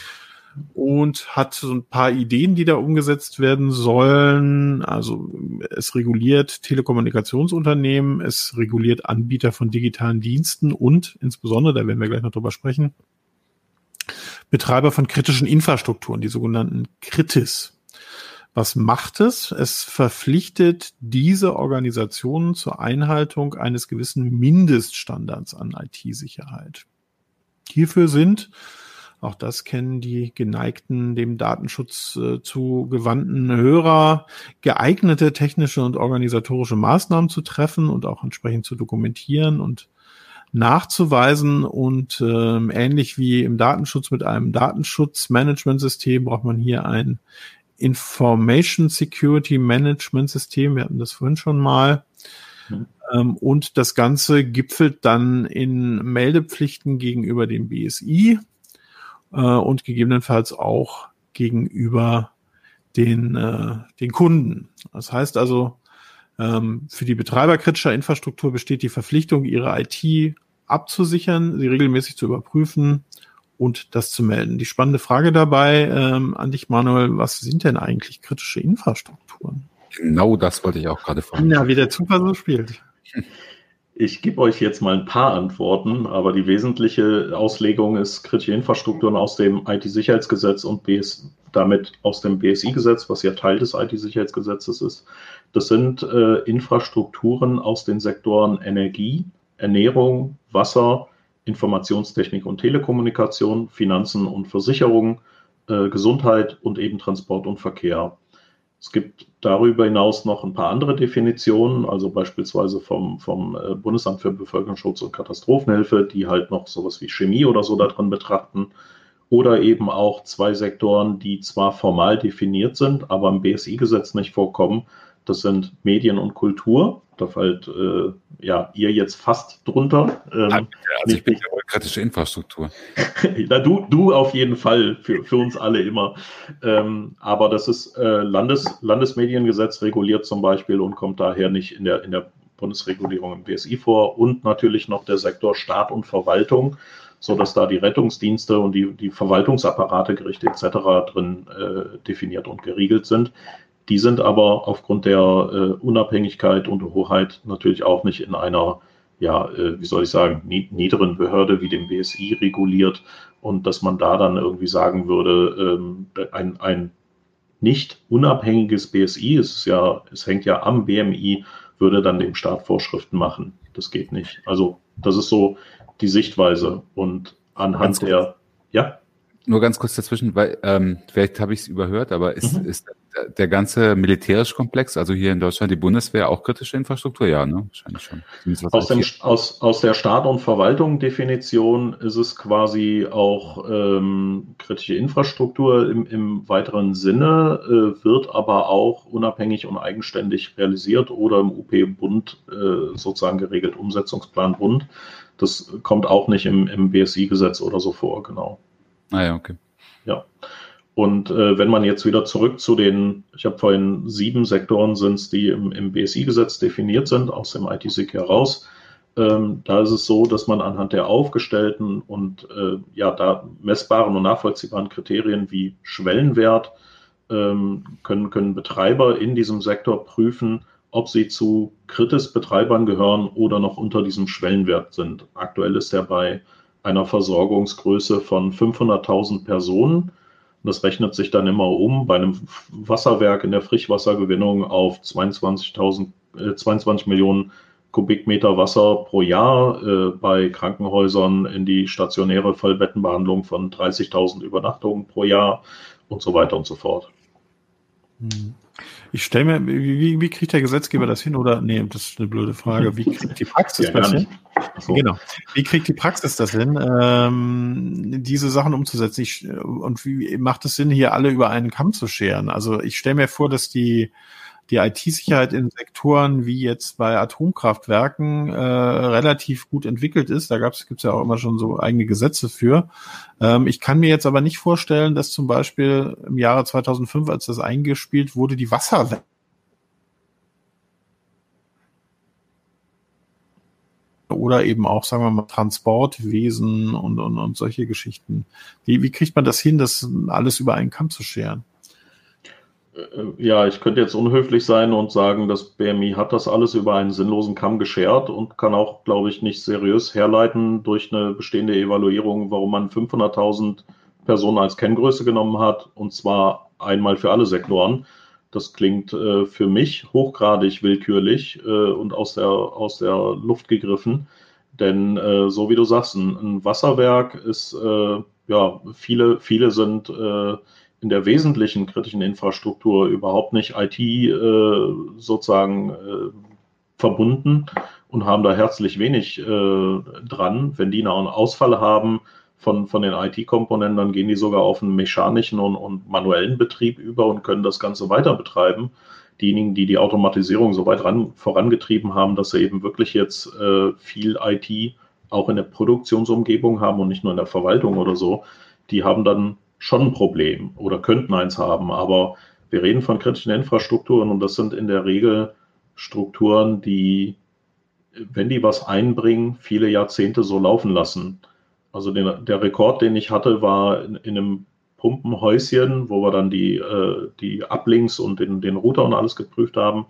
und hat so ein paar Ideen, die da umgesetzt werden sollen. Also es reguliert Telekommunikationsunternehmen, es reguliert Anbieter von digitalen Diensten und insbesondere, da werden wir gleich noch drüber sprechen, Betreiber von kritischen Infrastrukturen, die sogenannten Kritis. Was macht es? Es verpflichtet diese Organisationen zur Einhaltung eines gewissen Mindeststandards an IT-Sicherheit. Hierfür sind, auch das kennen die geneigten, dem Datenschutz zugewandten Hörer, geeignete technische und organisatorische Maßnahmen zu treffen und auch entsprechend zu dokumentieren und nachzuweisen. Und ähnlich wie im Datenschutz mit einem Datenschutzmanagementsystem braucht man hier ein Information Security Management System. Wir hatten das vorhin schon mal. Und das Ganze gipfelt dann in Meldepflichten gegenüber dem BSI und gegebenenfalls auch gegenüber den Kunden. Das heißt also, für die Betreiber kritischer Infrastruktur besteht die Verpflichtung, ihre IT abzusichern, sie regelmäßig zu überprüfen und das zu melden. Die spannende Frage dabei an dich, Manuel, was sind denn eigentlich kritische Infrastrukturen? Genau das wollte ich auch gerade fragen. Ja, wie der Zufall so spielt. Ich gebe euch jetzt mal ein paar Antworten, aber die wesentliche Auslegung ist kritische Infrastrukturen aus dem IT-Sicherheitsgesetz und damit aus dem BSI-Gesetz, was ja Teil des IT-Sicherheitsgesetzes ist. Das sind Infrastrukturen aus den Sektoren Energie, Ernährung, Wasser, Informationstechnik und Telekommunikation, Finanzen und Versicherung, Gesundheit und eben Transport und Verkehr. Es gibt darüber hinaus noch ein paar andere Definitionen, also beispielsweise vom Bundesamt für Bevölkerungsschutz und Katastrophenhilfe, die halt noch sowas wie Chemie oder so da drin betrachten. Oder eben auch zwei Sektoren, die zwar formal definiert sind, aber im BSI-Gesetz nicht vorkommen. Das sind Medien und Kultur. Da fällt ihr jetzt fast drunter. Also ich bin ja wohl kritische Infrastruktur. Na, du auf jeden Fall, für uns alle immer. Aber das ist Landesmediengesetz reguliert zum Beispiel und kommt daher nicht in der Bundesregulierung im BSI vor. Und natürlich noch der Sektor Staat und Verwaltung, sodass da die Rettungsdienste und die Verwaltungsapparate, Gerichte etc. drin definiert und geregelt sind. Die sind aber aufgrund der Unabhängigkeit und Hoheit natürlich auch nicht in einer, niederen Behörde wie dem BSI reguliert. Und dass man da dann irgendwie sagen würde, ein nicht unabhängiges BSI, es hängt ja am BMI, würde dann dem Staat Vorschriften machen. Das geht nicht. Also das ist so die Sichtweise. Und anhand Nur ganz kurz dazwischen, weil vielleicht habe ich es überhört, aber ist der ganze militärische Komplex, also hier in Deutschland die Bundeswehr, auch kritische Infrastruktur? Ja, ne? Wahrscheinlich schon. Aus der Staat- und Verwaltung-Definition ist es quasi auch kritische Infrastruktur im weiteren Sinne, wird aber auch unabhängig und eigenständig realisiert oder im UP-Bund sozusagen geregelt, Umsetzungsplan Bund. Das kommt auch nicht im BSI-Gesetz oder so vor, genau. Ah ja, okay. Ja. Und wenn man jetzt wieder zurück zu ich habe vorhin 7 Sektoren sind es, die im BSI-Gesetz definiert sind, aus dem IT-SIG heraus, da ist es so, dass man anhand der aufgestellten und da messbaren und nachvollziehbaren Kriterien wie Schwellenwert können Betreiber in diesem Sektor prüfen, ob sie zu Kritis-Betreibern gehören oder noch unter diesem Schwellenwert sind. Aktuell ist er bei einer Versorgungsgröße von 500.000 Personen. Und das rechnet sich dann immer um bei einem Wasserwerk in der Frischwassergewinnung auf 22 Millionen Kubikmeter Wasser pro Jahr, bei Krankenhäusern in die stationäre Vollbettenbehandlung von 30.000 Übernachtungen pro Jahr und so weiter und so fort. Ich stelle mir, wie kriegt der Gesetzgeber das hin? Oder, nee, das ist eine blöde Frage. Wie kriegt die Praxis das hin? So. Genau. Wie kriegt die Praxis das hin, diese Sachen umzusetzen? Und wie macht es Sinn, hier alle über einen Kamm zu scheren? Also ich stelle mir vor, dass die IT-Sicherheit in Sektoren wie jetzt bei Atomkraftwerken relativ gut entwickelt ist. Da gibt's ja auch immer schon so eigene Gesetze für. Ich kann mir jetzt aber nicht vorstellen, dass zum Beispiel im Jahre 2005, als das eingespielt wurde, die Wasserwerke oder eben auch, sagen wir mal, Transportwesen und solche Geschichten. Wie kriegt man das hin, das alles über einen Kamm zu scheren? Ja, ich könnte jetzt unhöflich sein und sagen, das BMI hat das alles über einen sinnlosen Kamm geschert und kann auch, glaube ich, nicht seriös herleiten durch eine bestehende Evaluierung, warum man 500.000 Personen als Kenngröße genommen hat, und zwar einmal für alle Sektoren. Das klingt für mich hochgradig willkürlich und aus der Luft gegriffen. Denn so wie du sagst, ein Wasserwerk ist, viele sind in der wesentlichen kritischen Infrastruktur überhaupt nicht IT verbunden und haben da herzlich wenig dran. Wenn die einen Ausfall haben von den IT-Komponenten, dann gehen die sogar auf einen mechanischen und manuellen Betrieb über und können das Ganze weiter betreiben. Diejenigen, die Automatisierung so weit vorangetrieben haben, dass sie eben wirklich jetzt viel IT auch in der Produktionsumgebung haben und nicht nur in der Verwaltung oder so, die haben dann schon ein Problem oder könnten eins haben, aber wir reden von kritischen Infrastrukturen und das sind in der Regel Strukturen, die, wenn die was einbringen, viele Jahrzehnte so laufen lassen. Also der Rekord, den ich hatte, war in einem Pumpenhäuschen, wo wir dann die Uplinks und den Router und alles geprüft haben.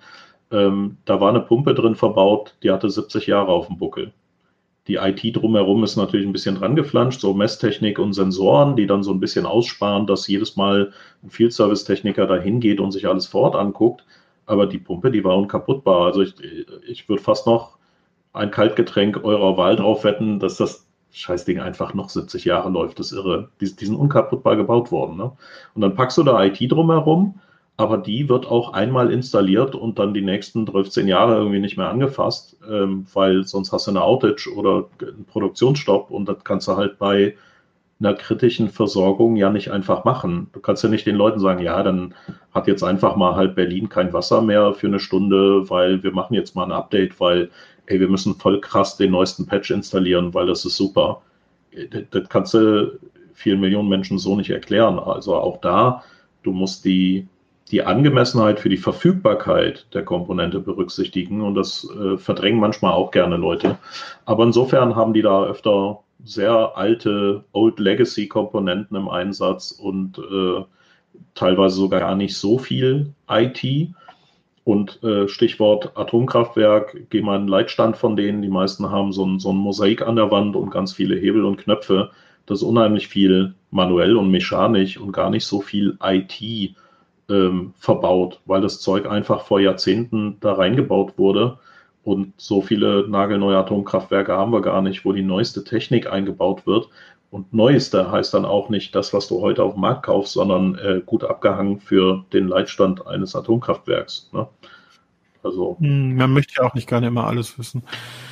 Da war eine Pumpe drin verbaut, die hatte 70 Jahre auf dem Buckel. Die IT drumherum ist natürlich ein bisschen dran geflanscht, so Messtechnik und Sensoren, die dann so ein bisschen aussparen, dass jedes Mal ein Field-Service-Techniker da hingeht und sich alles vor Ort anguckt. Aber die Pumpe, die war unkaputtbar. Also ich würde fast noch ein Kaltgetränk eurer Wahl drauf wetten, dass das Scheißding einfach noch 70 Jahre läuft. Das ist irre. Die sind unkaputtbar gebaut worden. Ne? Und dann packst du da IT drumherum, aber die wird auch einmal installiert und dann die nächsten 13 Jahre irgendwie nicht mehr angefasst, weil sonst hast du eine Outage oder einen Produktionsstopp und das kannst du halt bei einer kritischen Versorgung ja nicht einfach machen. Du kannst ja nicht den Leuten sagen, ja, dann hat jetzt einfach mal halb Berlin kein Wasser mehr für eine Stunde, weil wir machen jetzt mal ein Update, weil wir müssen voll krass den neuesten Patch installieren, weil das ist super. Das kannst du vielen Millionen Menschen so nicht erklären. Also auch da, du musst die Angemessenheit für die Verfügbarkeit der Komponente berücksichtigen und das verdrängen manchmal auch gerne Leute. Aber insofern haben die da öfter sehr alte Old Legacy Komponenten im Einsatz und teilweise sogar gar nicht so viel IT. Und Stichwort Atomkraftwerk, geh mal einen Leitstand von denen. Die meisten haben so ein Mosaik an der Wand und ganz viele Hebel und Knöpfe. Das ist unheimlich viel manuell und mechanisch und gar nicht so viel IT verbaut, weil das Zeug einfach vor Jahrzehnten da reingebaut wurde. Und so viele nagelneue Atomkraftwerke haben wir gar nicht, wo die neueste Technik eingebaut wird. Und neueste heißt dann auch nicht das, was du heute auf dem Markt kaufst, sondern gut abgehangen für den Leitstand eines Atomkraftwerks. Ne? Also man möchte ja auch nicht gerne immer alles wissen.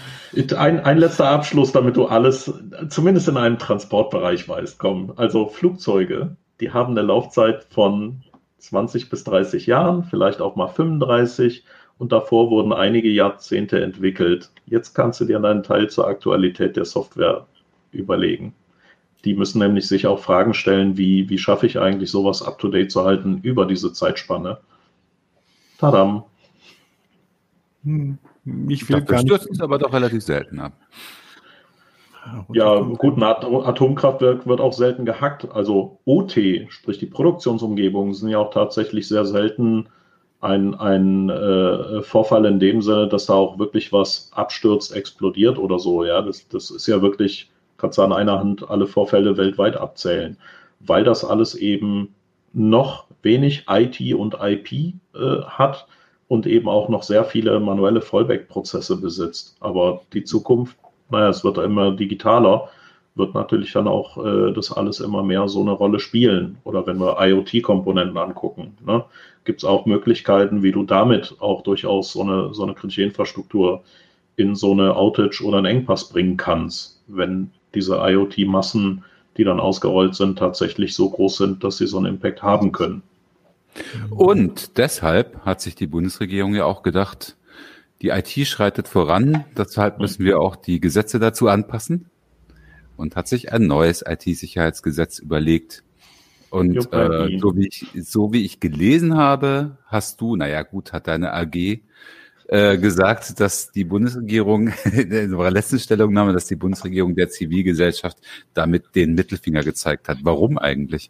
Ein letzter Abschluss, damit du alles, zumindest in einem Transportbereich weißt. Komm, also Flugzeuge, die haben eine Laufzeit von 20 bis 30 Jahren, vielleicht auch mal 35. Und davor wurden einige Jahrzehnte entwickelt. Jetzt kannst du dir einen Teil zur Aktualität der Software überlegen. Die müssen nämlich sich auch Fragen stellen, wie schaffe ich eigentlich sowas up-to-date zu halten über diese Zeitspanne. Tadam. Ich will gar nicht. Stürzen es aber doch relativ selten ab. Ja, gut, ein Atomkraftwerk wird auch selten gehackt. Also OT, sprich die Produktionsumgebungen, sind ja auch tatsächlich sehr selten ein Vorfall in dem Sinne, dass da auch wirklich was abstürzt, explodiert oder so. Ja, das ist ja wirklich, kannst du an einer Hand alle Vorfälle weltweit abzählen. weil das alles eben noch wenig IT und IP hat und eben auch noch sehr viele manuelle Fallback-Prozesse besitzt. Aber die Zukunft, es wird immer digitaler, wird natürlich dann auch das alles immer mehr so eine Rolle spielen. Oder wenn wir IoT-Komponenten angucken, ne, gibt es auch Möglichkeiten, wie du damit auch durchaus so eine kritische Infrastruktur in so eine Outage oder einen Engpass bringen kannst, wenn diese IoT-Massen, die dann ausgerollt sind, tatsächlich so groß sind, dass sie so einen Impact haben können. Und deshalb hat sich die Bundesregierung ja auch gedacht, die IT schreitet voran, deshalb müssen wir auch die Gesetze dazu anpassen und hat sich ein neues IT-Sicherheitsgesetz überlegt. Und so wie ich gelesen habe, hat deine AG gesagt, dass die Bundesregierung, in ihrer letzten Stellungnahme, dass die Bundesregierung der Zivilgesellschaft damit den Mittelfinger gezeigt hat. Warum eigentlich?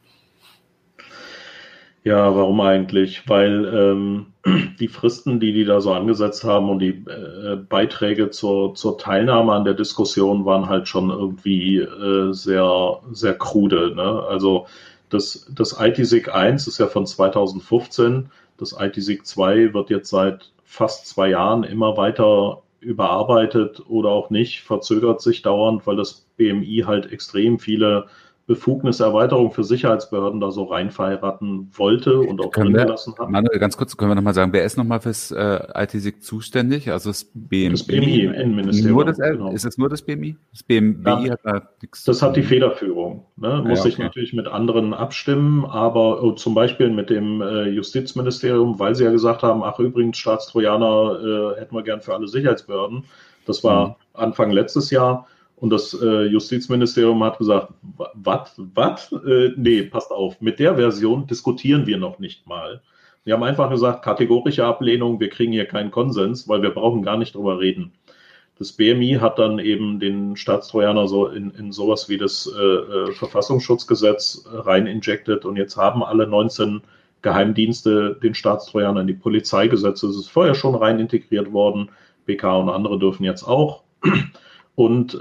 Ja, warum eigentlich? Weil die Fristen, die da so angesetzt haben und die Beiträge zur Teilnahme an der Diskussion waren halt schon irgendwie sehr, sehr krude. Ne? Also das ITSIG 1 ist ja von 2015, das ITSIG 2 wird jetzt seit fast 2 Jahren immer weiter überarbeitet oder auch nicht, verzögert sich dauernd, weil das BMI halt extrem viele Befugniserweiterung für Sicherheitsbehörden da so rein verheiraten wollte und auch drin gelassen hat. Manuel, ganz kurz, können wir nochmal sagen, wer ist nochmal fürs ITSIG zuständig? Also das BMI? Das BMI, Innenministerium. Genau. Ist es nur das BMI? Das BMI hat da nichts. Das hat die Federführung. Ne? Muss sich natürlich mit anderen abstimmen, aber zum Beispiel mit dem Justizministerium, weil sie ja gesagt haben, ach übrigens, Staatstrojaner hätten wir gern für alle Sicherheitsbehörden. Das war Anfang letztes Jahr. Und das Justizministerium hat gesagt, was? Nee, passt auf, mit der Version diskutieren wir noch nicht mal. Wir haben einfach gesagt, kategorische Ablehnung, wir kriegen hier keinen Konsens, weil wir brauchen gar nicht drüber reden. Das BMI hat dann eben den Staatstrojaner so in sowas wie das Verfassungsschutzgesetz rein injected und jetzt haben alle 19 Geheimdienste den Staatstrojaner in die Polizeigesetze. Es ist vorher schon rein integriert worden. BK und andere dürfen jetzt auch. Und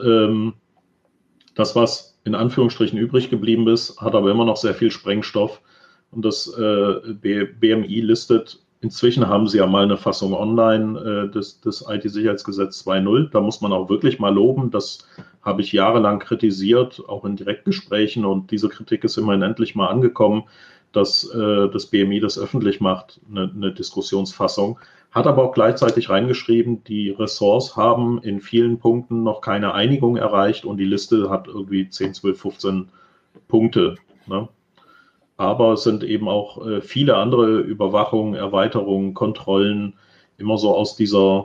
das, was in Anführungsstrichen übrig geblieben ist, hat aber immer noch sehr viel Sprengstoff. Und das BMI listet, inzwischen haben sie ja mal eine Fassung online des IT-Sicherheitsgesetz 2.0. Da muss man auch wirklich mal loben. Das habe ich jahrelang kritisiert, auch in Direktgesprächen. Und diese Kritik ist immerhin endlich mal angekommen, dass das BMI das öffentlich macht, eine Diskussionsfassung. Hat aber auch gleichzeitig reingeschrieben, die Ressorts haben in vielen Punkten noch keine Einigung erreicht und die Liste hat irgendwie 10, 12, 15 Punkte. Ne? Aber es sind eben auch viele andere Überwachungen, Erweiterungen, Kontrollen, immer so aus dieser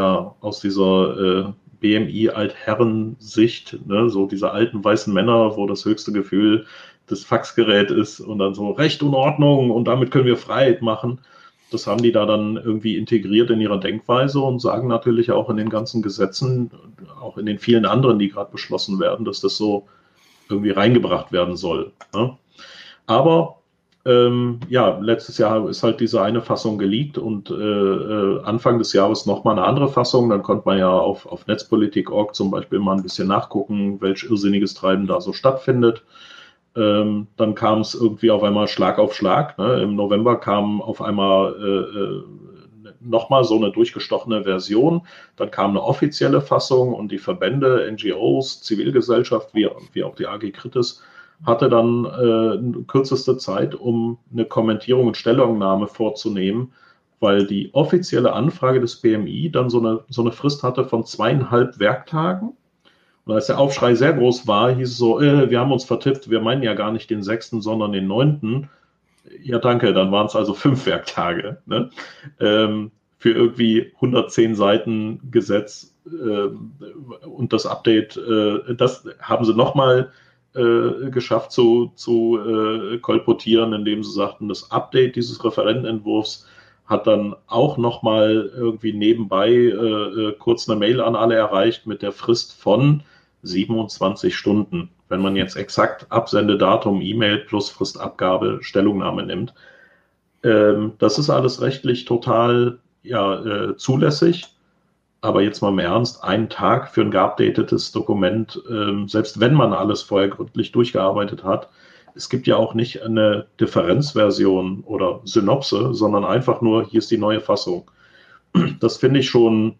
BMI-Altherrensicht, ne? So diese alten weißen Männer, wo das höchste Gefühl das Faxgerät ist und dann so Recht und Ordnung und damit können wir Freiheit machen. Das haben die da dann irgendwie integriert in ihrer Denkweise und sagen natürlich auch in den ganzen Gesetzen, auch in den vielen anderen, die gerade beschlossen werden, dass das so irgendwie reingebracht werden soll. Ne? Aber letztes Jahr ist halt diese eine Fassung geleakt und Anfang des Jahres nochmal eine andere Fassung. Dann konnte man ja auf Netzpolitik.org zum Beispiel mal ein bisschen nachgucken, welch irrsinniges Treiben da so stattfindet. Dann kam es irgendwie auf einmal Schlag auf Schlag. Ne? Im November kam auf einmal nochmal so eine durchgestochene Version. Dann kam eine offizielle Fassung und die Verbände, NGOs, Zivilgesellschaft, wie auch die AG Kritis, hatte dann kürzeste Zeit, um eine Kommentierung und Stellungnahme vorzunehmen, weil die offizielle Anfrage des BMI dann so eine Frist hatte von 2,5 Werktagen. Und als der Aufschrei sehr groß war, hieß es so, wir haben uns vertippt, wir meinen ja gar nicht den 6., sondern den 9. Ja, danke, dann waren es also 5 Werktage. Ne? Für irgendwie 110 Seiten Gesetz und das Update, das haben sie nochmal geschafft zu kolportieren, indem sie sagten, das Update dieses Referentenentwurfs hat dann auch nochmal irgendwie nebenbei kurz eine Mail an alle erreicht mit der Frist von 27 Stunden. Wenn man jetzt exakt Absendedatum, E-Mail plus Fristabgabe, Stellungnahme nimmt. Das ist alles rechtlich total zulässig. Aber jetzt mal im Ernst, einen Tag für ein geupdatetes Dokument, selbst wenn man alles vorher gründlich durchgearbeitet hat, es gibt ja auch nicht eine Differenzversion oder Synopse, sondern einfach nur, hier ist die neue Fassung. Das finde ich schon,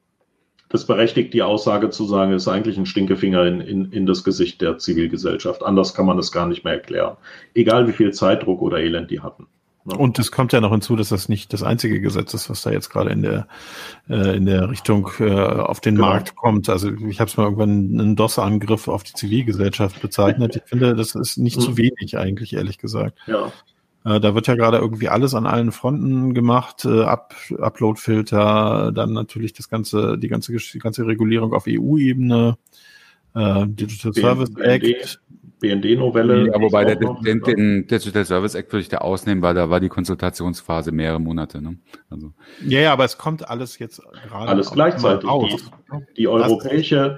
das berechtigt die Aussage zu sagen, es ist eigentlich ein Stinkefinger in das Gesicht der Zivilgesellschaft. Anders kann man es gar nicht mehr erklären. Egal wie viel Zeitdruck oder Elend die hatten. Ne? Und es kommt ja noch hinzu, dass das nicht das einzige Gesetz ist, was da jetzt gerade in der Richtung auf den Markt kommt. Also ich habe es mal irgendwann einen DOS-Angriff auf die Zivilgesellschaft bezeichnet. Ich finde, das ist nicht zu wenig eigentlich, ehrlich gesagt. Ja. Da wird ja gerade irgendwie alles an allen Fronten gemacht, Upload-Filter, dann natürlich die ganze Regulierung auf EU-Ebene, Digital Service Act. BND-Novelle. Ja, wobei den Digital Service Act würde ich da ausnehmen, weil da war die Konsultationsphase mehrere Monate. Ne? Also. Ja, aber es kommt alles jetzt gerade alles gleichzeitig. Aus. Die europäische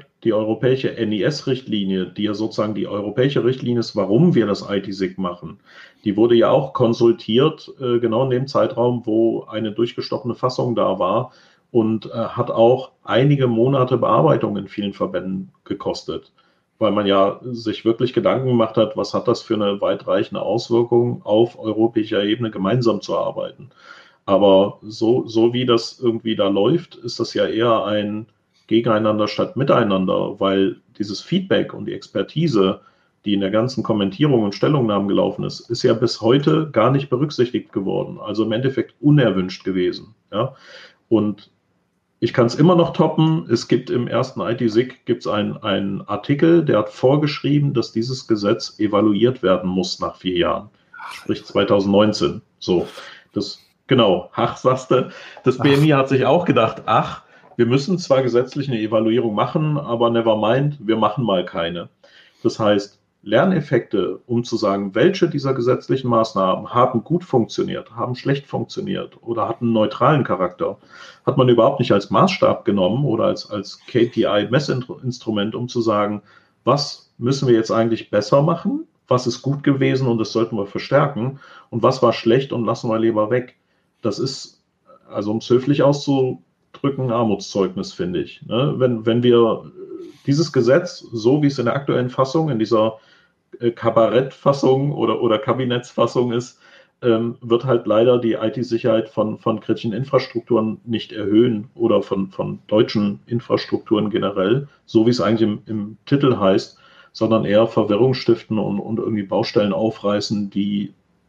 NIS-Richtlinie, die ja sozusagen die europäische Richtlinie ist, warum wir das ITSIG machen, die wurde ja auch konsultiert, genau in dem Zeitraum, wo eine durchgestochene Fassung da war und hat auch einige Monate Bearbeitung in vielen Verbänden gekostet, weil man ja sich wirklich Gedanken gemacht hat, was hat das für eine weitreichende Auswirkung auf europäischer Ebene gemeinsam zu arbeiten. Aber so wie das irgendwie da läuft, ist das ja eher ein Gegeneinander statt Miteinander, weil dieses Feedback und die Expertise, die in der ganzen Kommentierung und Stellungnahmen gelaufen ist, ist ja bis heute gar nicht berücksichtigt geworden. Also im Endeffekt unerwünscht gewesen. Ja? Und ich kann es immer noch toppen. Es gibt im ersten ITSIG gibt's einen Artikel, der hat vorgeschrieben, dass dieses Gesetz evaluiert werden muss nach 4 Jahren. Sprich 2019. So, genau. Sagst du. Das BMI hat sich auch gedacht, wir müssen zwar gesetzlich eine Evaluierung machen, aber never mind, wir machen mal keine. Das heißt, Lerneffekte, um zu sagen, welche dieser gesetzlichen Maßnahmen haben gut funktioniert, haben schlecht funktioniert oder hatten einen neutralen Charakter, hat man überhaupt nicht als Maßstab genommen oder als KPI-Messinstrument, um zu sagen, was müssen wir jetzt eigentlich besser machen, was ist gut gewesen und das sollten wir verstärken und was war schlecht und lassen wir lieber weg. Das ist, also um es höflich auszudrücken, ein Armutszeugnis, finde ich. Ne? Wenn wir dieses Gesetz, so wie es in der aktuellen Fassung, in dieser Kabarettfassung oder Kabinettsfassung ist, wird halt leider die IT-Sicherheit von kritischen Infrastrukturen nicht erhöhen oder von deutschen Infrastrukturen generell, so wie es eigentlich im Titel heißt, sondern eher Verwirrung stiften und irgendwie Baustellen aufreißen, die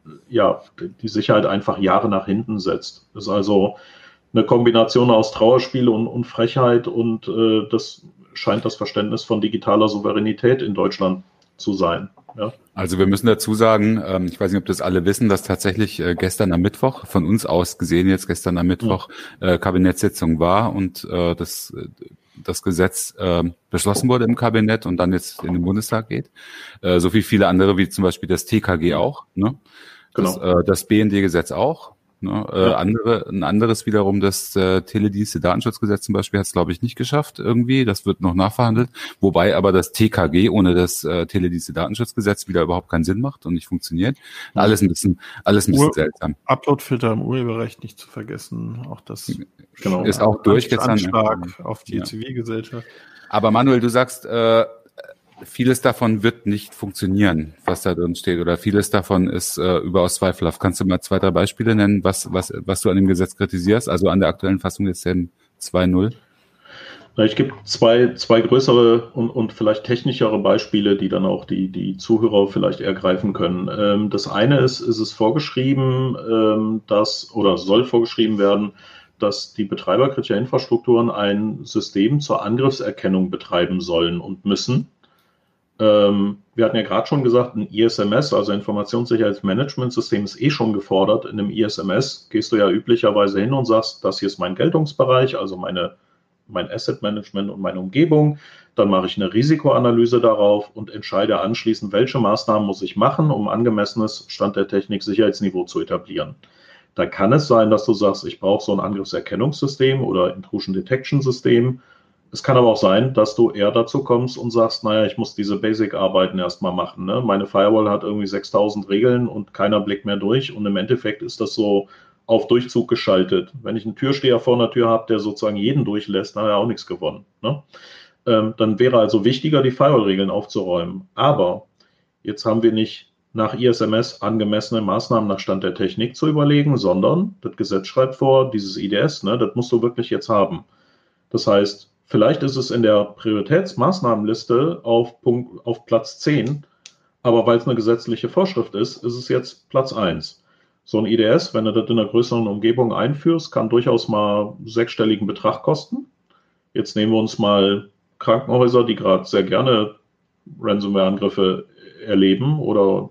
die Sicherheit einfach Jahre nach hinten setzt. Das ist also eine Kombination aus Trauerspiel und Frechheit und das scheint das Verständnis von digitaler Souveränität in Deutschland zu sein. Ja. Also wir müssen dazu sagen, ich weiß nicht, ob das alle wissen, dass tatsächlich gestern am Mittwoch, von uns aus gesehen jetzt gestern am Mittwoch, Kabinettssitzung war und das Gesetz beschlossen wurde im Kabinett und dann jetzt in den Bundestag geht. So wie viele andere, wie zum Beispiel das TKG auch, ne? Genau. Das BND-Gesetz auch. Ne? Ein anderes wiederum, das Teledienste-Datenschutzgesetz zum Beispiel hat es, glaube ich, nicht geschafft irgendwie. Das wird noch nachverhandelt. Wobei aber das TKG ohne das Teledienste-Datenschutzgesetz wieder überhaupt keinen Sinn macht und nicht funktioniert. Alles ein bisschen seltsam. Uploadfilter im Urheberrecht nicht zu vergessen. Auch das ist auch durchgestern. Anschlag auf die Zivilgesellschaft. Aber Manuel, du sagst, vieles davon wird nicht funktionieren, was da drin steht, oder vieles davon ist überaus zweifelhaft. Kannst du mal 2, 3 Beispiele nennen, was du an dem Gesetz kritisierst, also an der aktuellen Fassung jetzt 2.0? Ich gebe zwei größere und vielleicht technischere Beispiele, die dann auch die Zuhörer vielleicht ergreifen können. Das eine ist es vorgeschrieben, soll vorgeschrieben werden, dass die Betreiber kritischer Infrastrukturen ein System zur Angriffserkennung betreiben sollen und müssen. Wir hatten ja gerade schon gesagt, ein ISMS, also Informationssicherheitsmanagementsystem, ist schon gefordert. In einem ISMS gehst du ja üblicherweise hin und sagst, das hier ist mein Geltungsbereich, also mein Asset Management und meine Umgebung. Dann mache ich eine Risikoanalyse darauf und entscheide anschließend, welche Maßnahmen muss ich machen, um angemessenes Stand der Technik Sicherheitsniveau zu etablieren. Da kann es sein, dass du sagst, ich brauche so ein Angriffserkennungssystem oder Intrusion Detection System. Es kann aber auch sein, dass du eher dazu kommst und sagst, ich muss diese Basic-Arbeiten erstmal machen. Ne? Meine Firewall hat irgendwie 6000 Regeln und keiner blickt mehr durch. Und im Endeffekt ist das so auf Durchzug geschaltet. Wenn ich einen Türsteher vor einer Tür habe, der sozusagen jeden durchlässt, dann hat er auch nichts gewonnen. Ne? Dann wäre also wichtiger, die Firewall-Regeln aufzuräumen. Aber jetzt haben wir nicht nach ISMS angemessene Maßnahmen nach Stand der Technik zu überlegen, sondern das Gesetz schreibt vor, dieses IDS, ne, das musst du wirklich jetzt haben. Das heißt, vielleicht ist es in der Prioritätsmaßnahmenliste auf Platz 10, aber weil es eine gesetzliche Vorschrift ist, ist es jetzt Platz 1. So ein IDS, wenn du das in einer größeren Umgebung einführst, kann durchaus mal 6-stelligen Betrag kosten. Jetzt nehmen wir uns mal Krankenhäuser, die gerade sehr gerne Ransomware-Angriffe erleben oder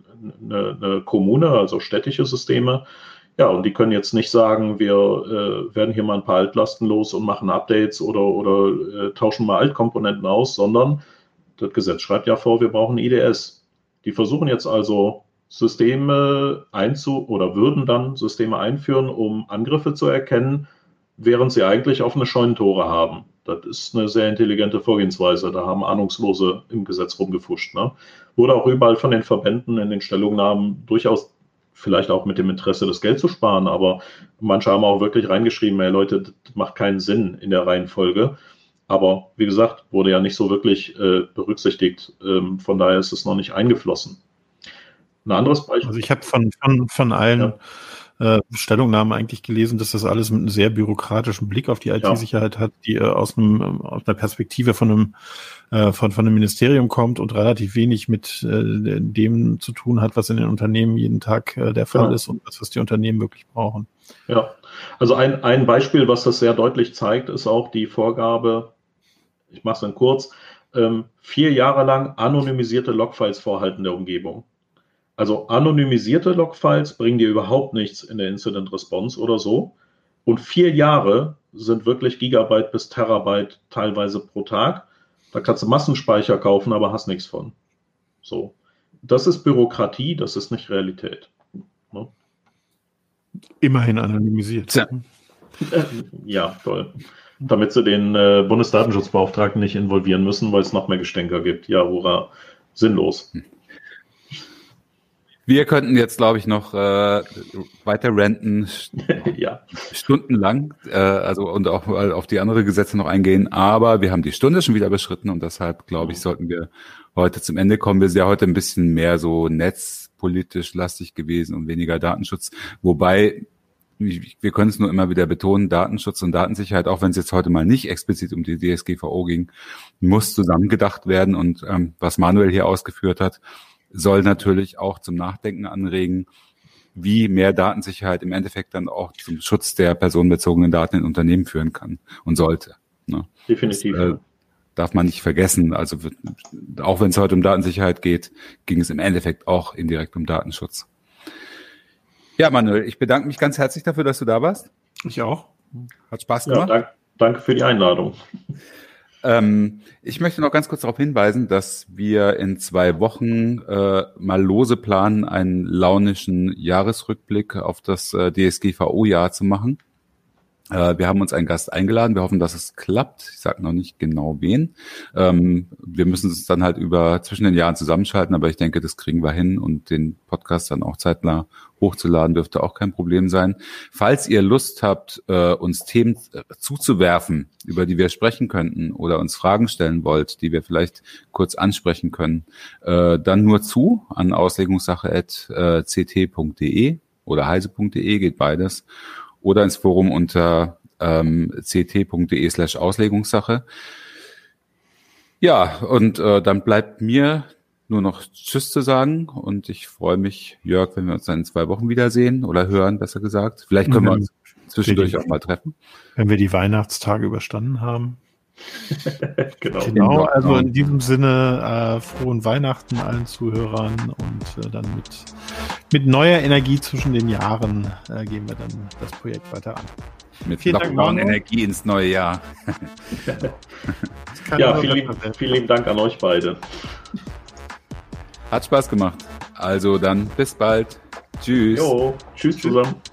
eine Kommune, also städtische Systeme. Ja, und die können jetzt nicht sagen, wir werden hier mal ein paar Altlasten los und machen Updates oder tauschen mal Altkomponenten aus, sondern das Gesetz schreibt ja vor, wir brauchen IDS. Die versuchen jetzt also Systeme würden dann Systeme einführen, um Angriffe zu erkennen, während sie eigentlich offene Scheunentore haben. Das ist eine sehr intelligente Vorgehensweise. Da haben Ahnungslose im Gesetz rumgefuscht. Ne? Wurde auch überall von den Verbänden in den Stellungnahmen durchaus vielleicht auch mit dem Interesse, das Geld zu sparen, aber manche haben auch wirklich reingeschrieben, hey Leute, das macht keinen Sinn in der Reihenfolge. Aber wie gesagt, wurde ja nicht so wirklich berücksichtigt. Von daher ist es noch nicht eingeflossen. Ein anderes Beispiel. Also ich habe von allen Stellungnahmen eigentlich gelesen, dass das alles mit einem sehr bürokratischen Blick auf die IT-Sicherheit hat, die aus einer Perspektive von einem Ministerium kommt und relativ wenig mit dem zu tun hat, was in den Unternehmen jeden Tag der Fall ist und was die Unternehmen wirklich brauchen. Ja, also ein Beispiel, was das sehr deutlich zeigt, ist auch die Vorgabe, ich mache es dann kurz, 4 Jahre lang anonymisierte Logfiles vorhalten der Umgebung. Also anonymisierte Logfiles bringen dir überhaupt nichts in der Incident Response oder so. Und 4 Jahre sind wirklich Gigabyte bis Terabyte teilweise pro Tag. Da kannst du Massenspeicher kaufen, aber hast nichts von. So. Das ist Bürokratie, das ist nicht Realität. Ne? Immerhin anonymisiert. Ja, toll. Damit sie den Bundesdatenschutzbeauftragten nicht involvieren müssen, weil es noch mehr Gestänker gibt. Ja, hurra, sinnlos. Wir könnten jetzt, glaube ich, noch weiter ranten, stundenlang, und auch auf die anderen Gesetze noch eingehen, aber wir haben die Stunde schon wieder überschritten und deshalb, glaube ich, sollten wir heute zum Ende kommen. Wir sind ja heute ein bisschen mehr so netzpolitisch lastig gewesen und weniger Datenschutz, wobei wir können es nur immer wieder betonen, Datenschutz und Datensicherheit, auch wenn es jetzt heute mal nicht explizit um die DSGVO ging, muss zusammengedacht werden und was Manuel hier ausgeführt hat, soll natürlich auch zum Nachdenken anregen, wie mehr Datensicherheit im Endeffekt dann auch zum Schutz der personenbezogenen Daten in Unternehmen führen kann und sollte. Ne? Definitiv. Das, darf man nicht vergessen. Also auch wenn es heute um Datensicherheit geht, ging es im Endeffekt auch indirekt um Datenschutz. Ja, Manuel, ich bedanke mich ganz herzlich dafür, dass du da warst. Ich auch. Hat Spaß gemacht. Ja, danke für die Einladung. Ich möchte noch ganz kurz darauf hinweisen, dass wir in 2 Wochen mal lose planen, einen launischen Jahresrückblick auf das DSGVO-Jahr zu machen. Wir haben uns einen Gast eingeladen. Wir hoffen, dass es klappt. Ich sage noch nicht genau wen. Wir müssen es dann halt zwischen den Jahren zusammenschalten, aber ich denke, das kriegen wir hin und den Podcast dann auch zeitnah hochzuladen dürfte auch kein Problem sein. Falls ihr Lust habt, uns Themen zuzuwerfen, über die wir sprechen könnten oder uns Fragen stellen wollt, die wir vielleicht kurz ansprechen können, dann nur an auslegungssache@ct.de oder heise.de, geht beides. Oder ins Forum unter ct.de/Auslegungssache. Ja, und dann bleibt mir nur noch Tschüss zu sagen und ich freue mich, Jörg, wenn wir uns dann in 2 Wochen wiedersehen oder hören, besser gesagt. Vielleicht können wir uns zwischendurch auch mal treffen. Wenn wir die Weihnachtstage überstanden haben. Genau, also in diesem Sinne frohen Weihnachten allen Zuhörern und dann mit neuer Energie zwischen den Jahren gehen wir dann das Projekt weiter an. Mit Lockdown-Energie ins neue Jahr. Ja, vielen lieben Dank an euch beide. Hat Spaß gemacht. Also dann bis bald. Tschüss. Jo, tschüss zusammen.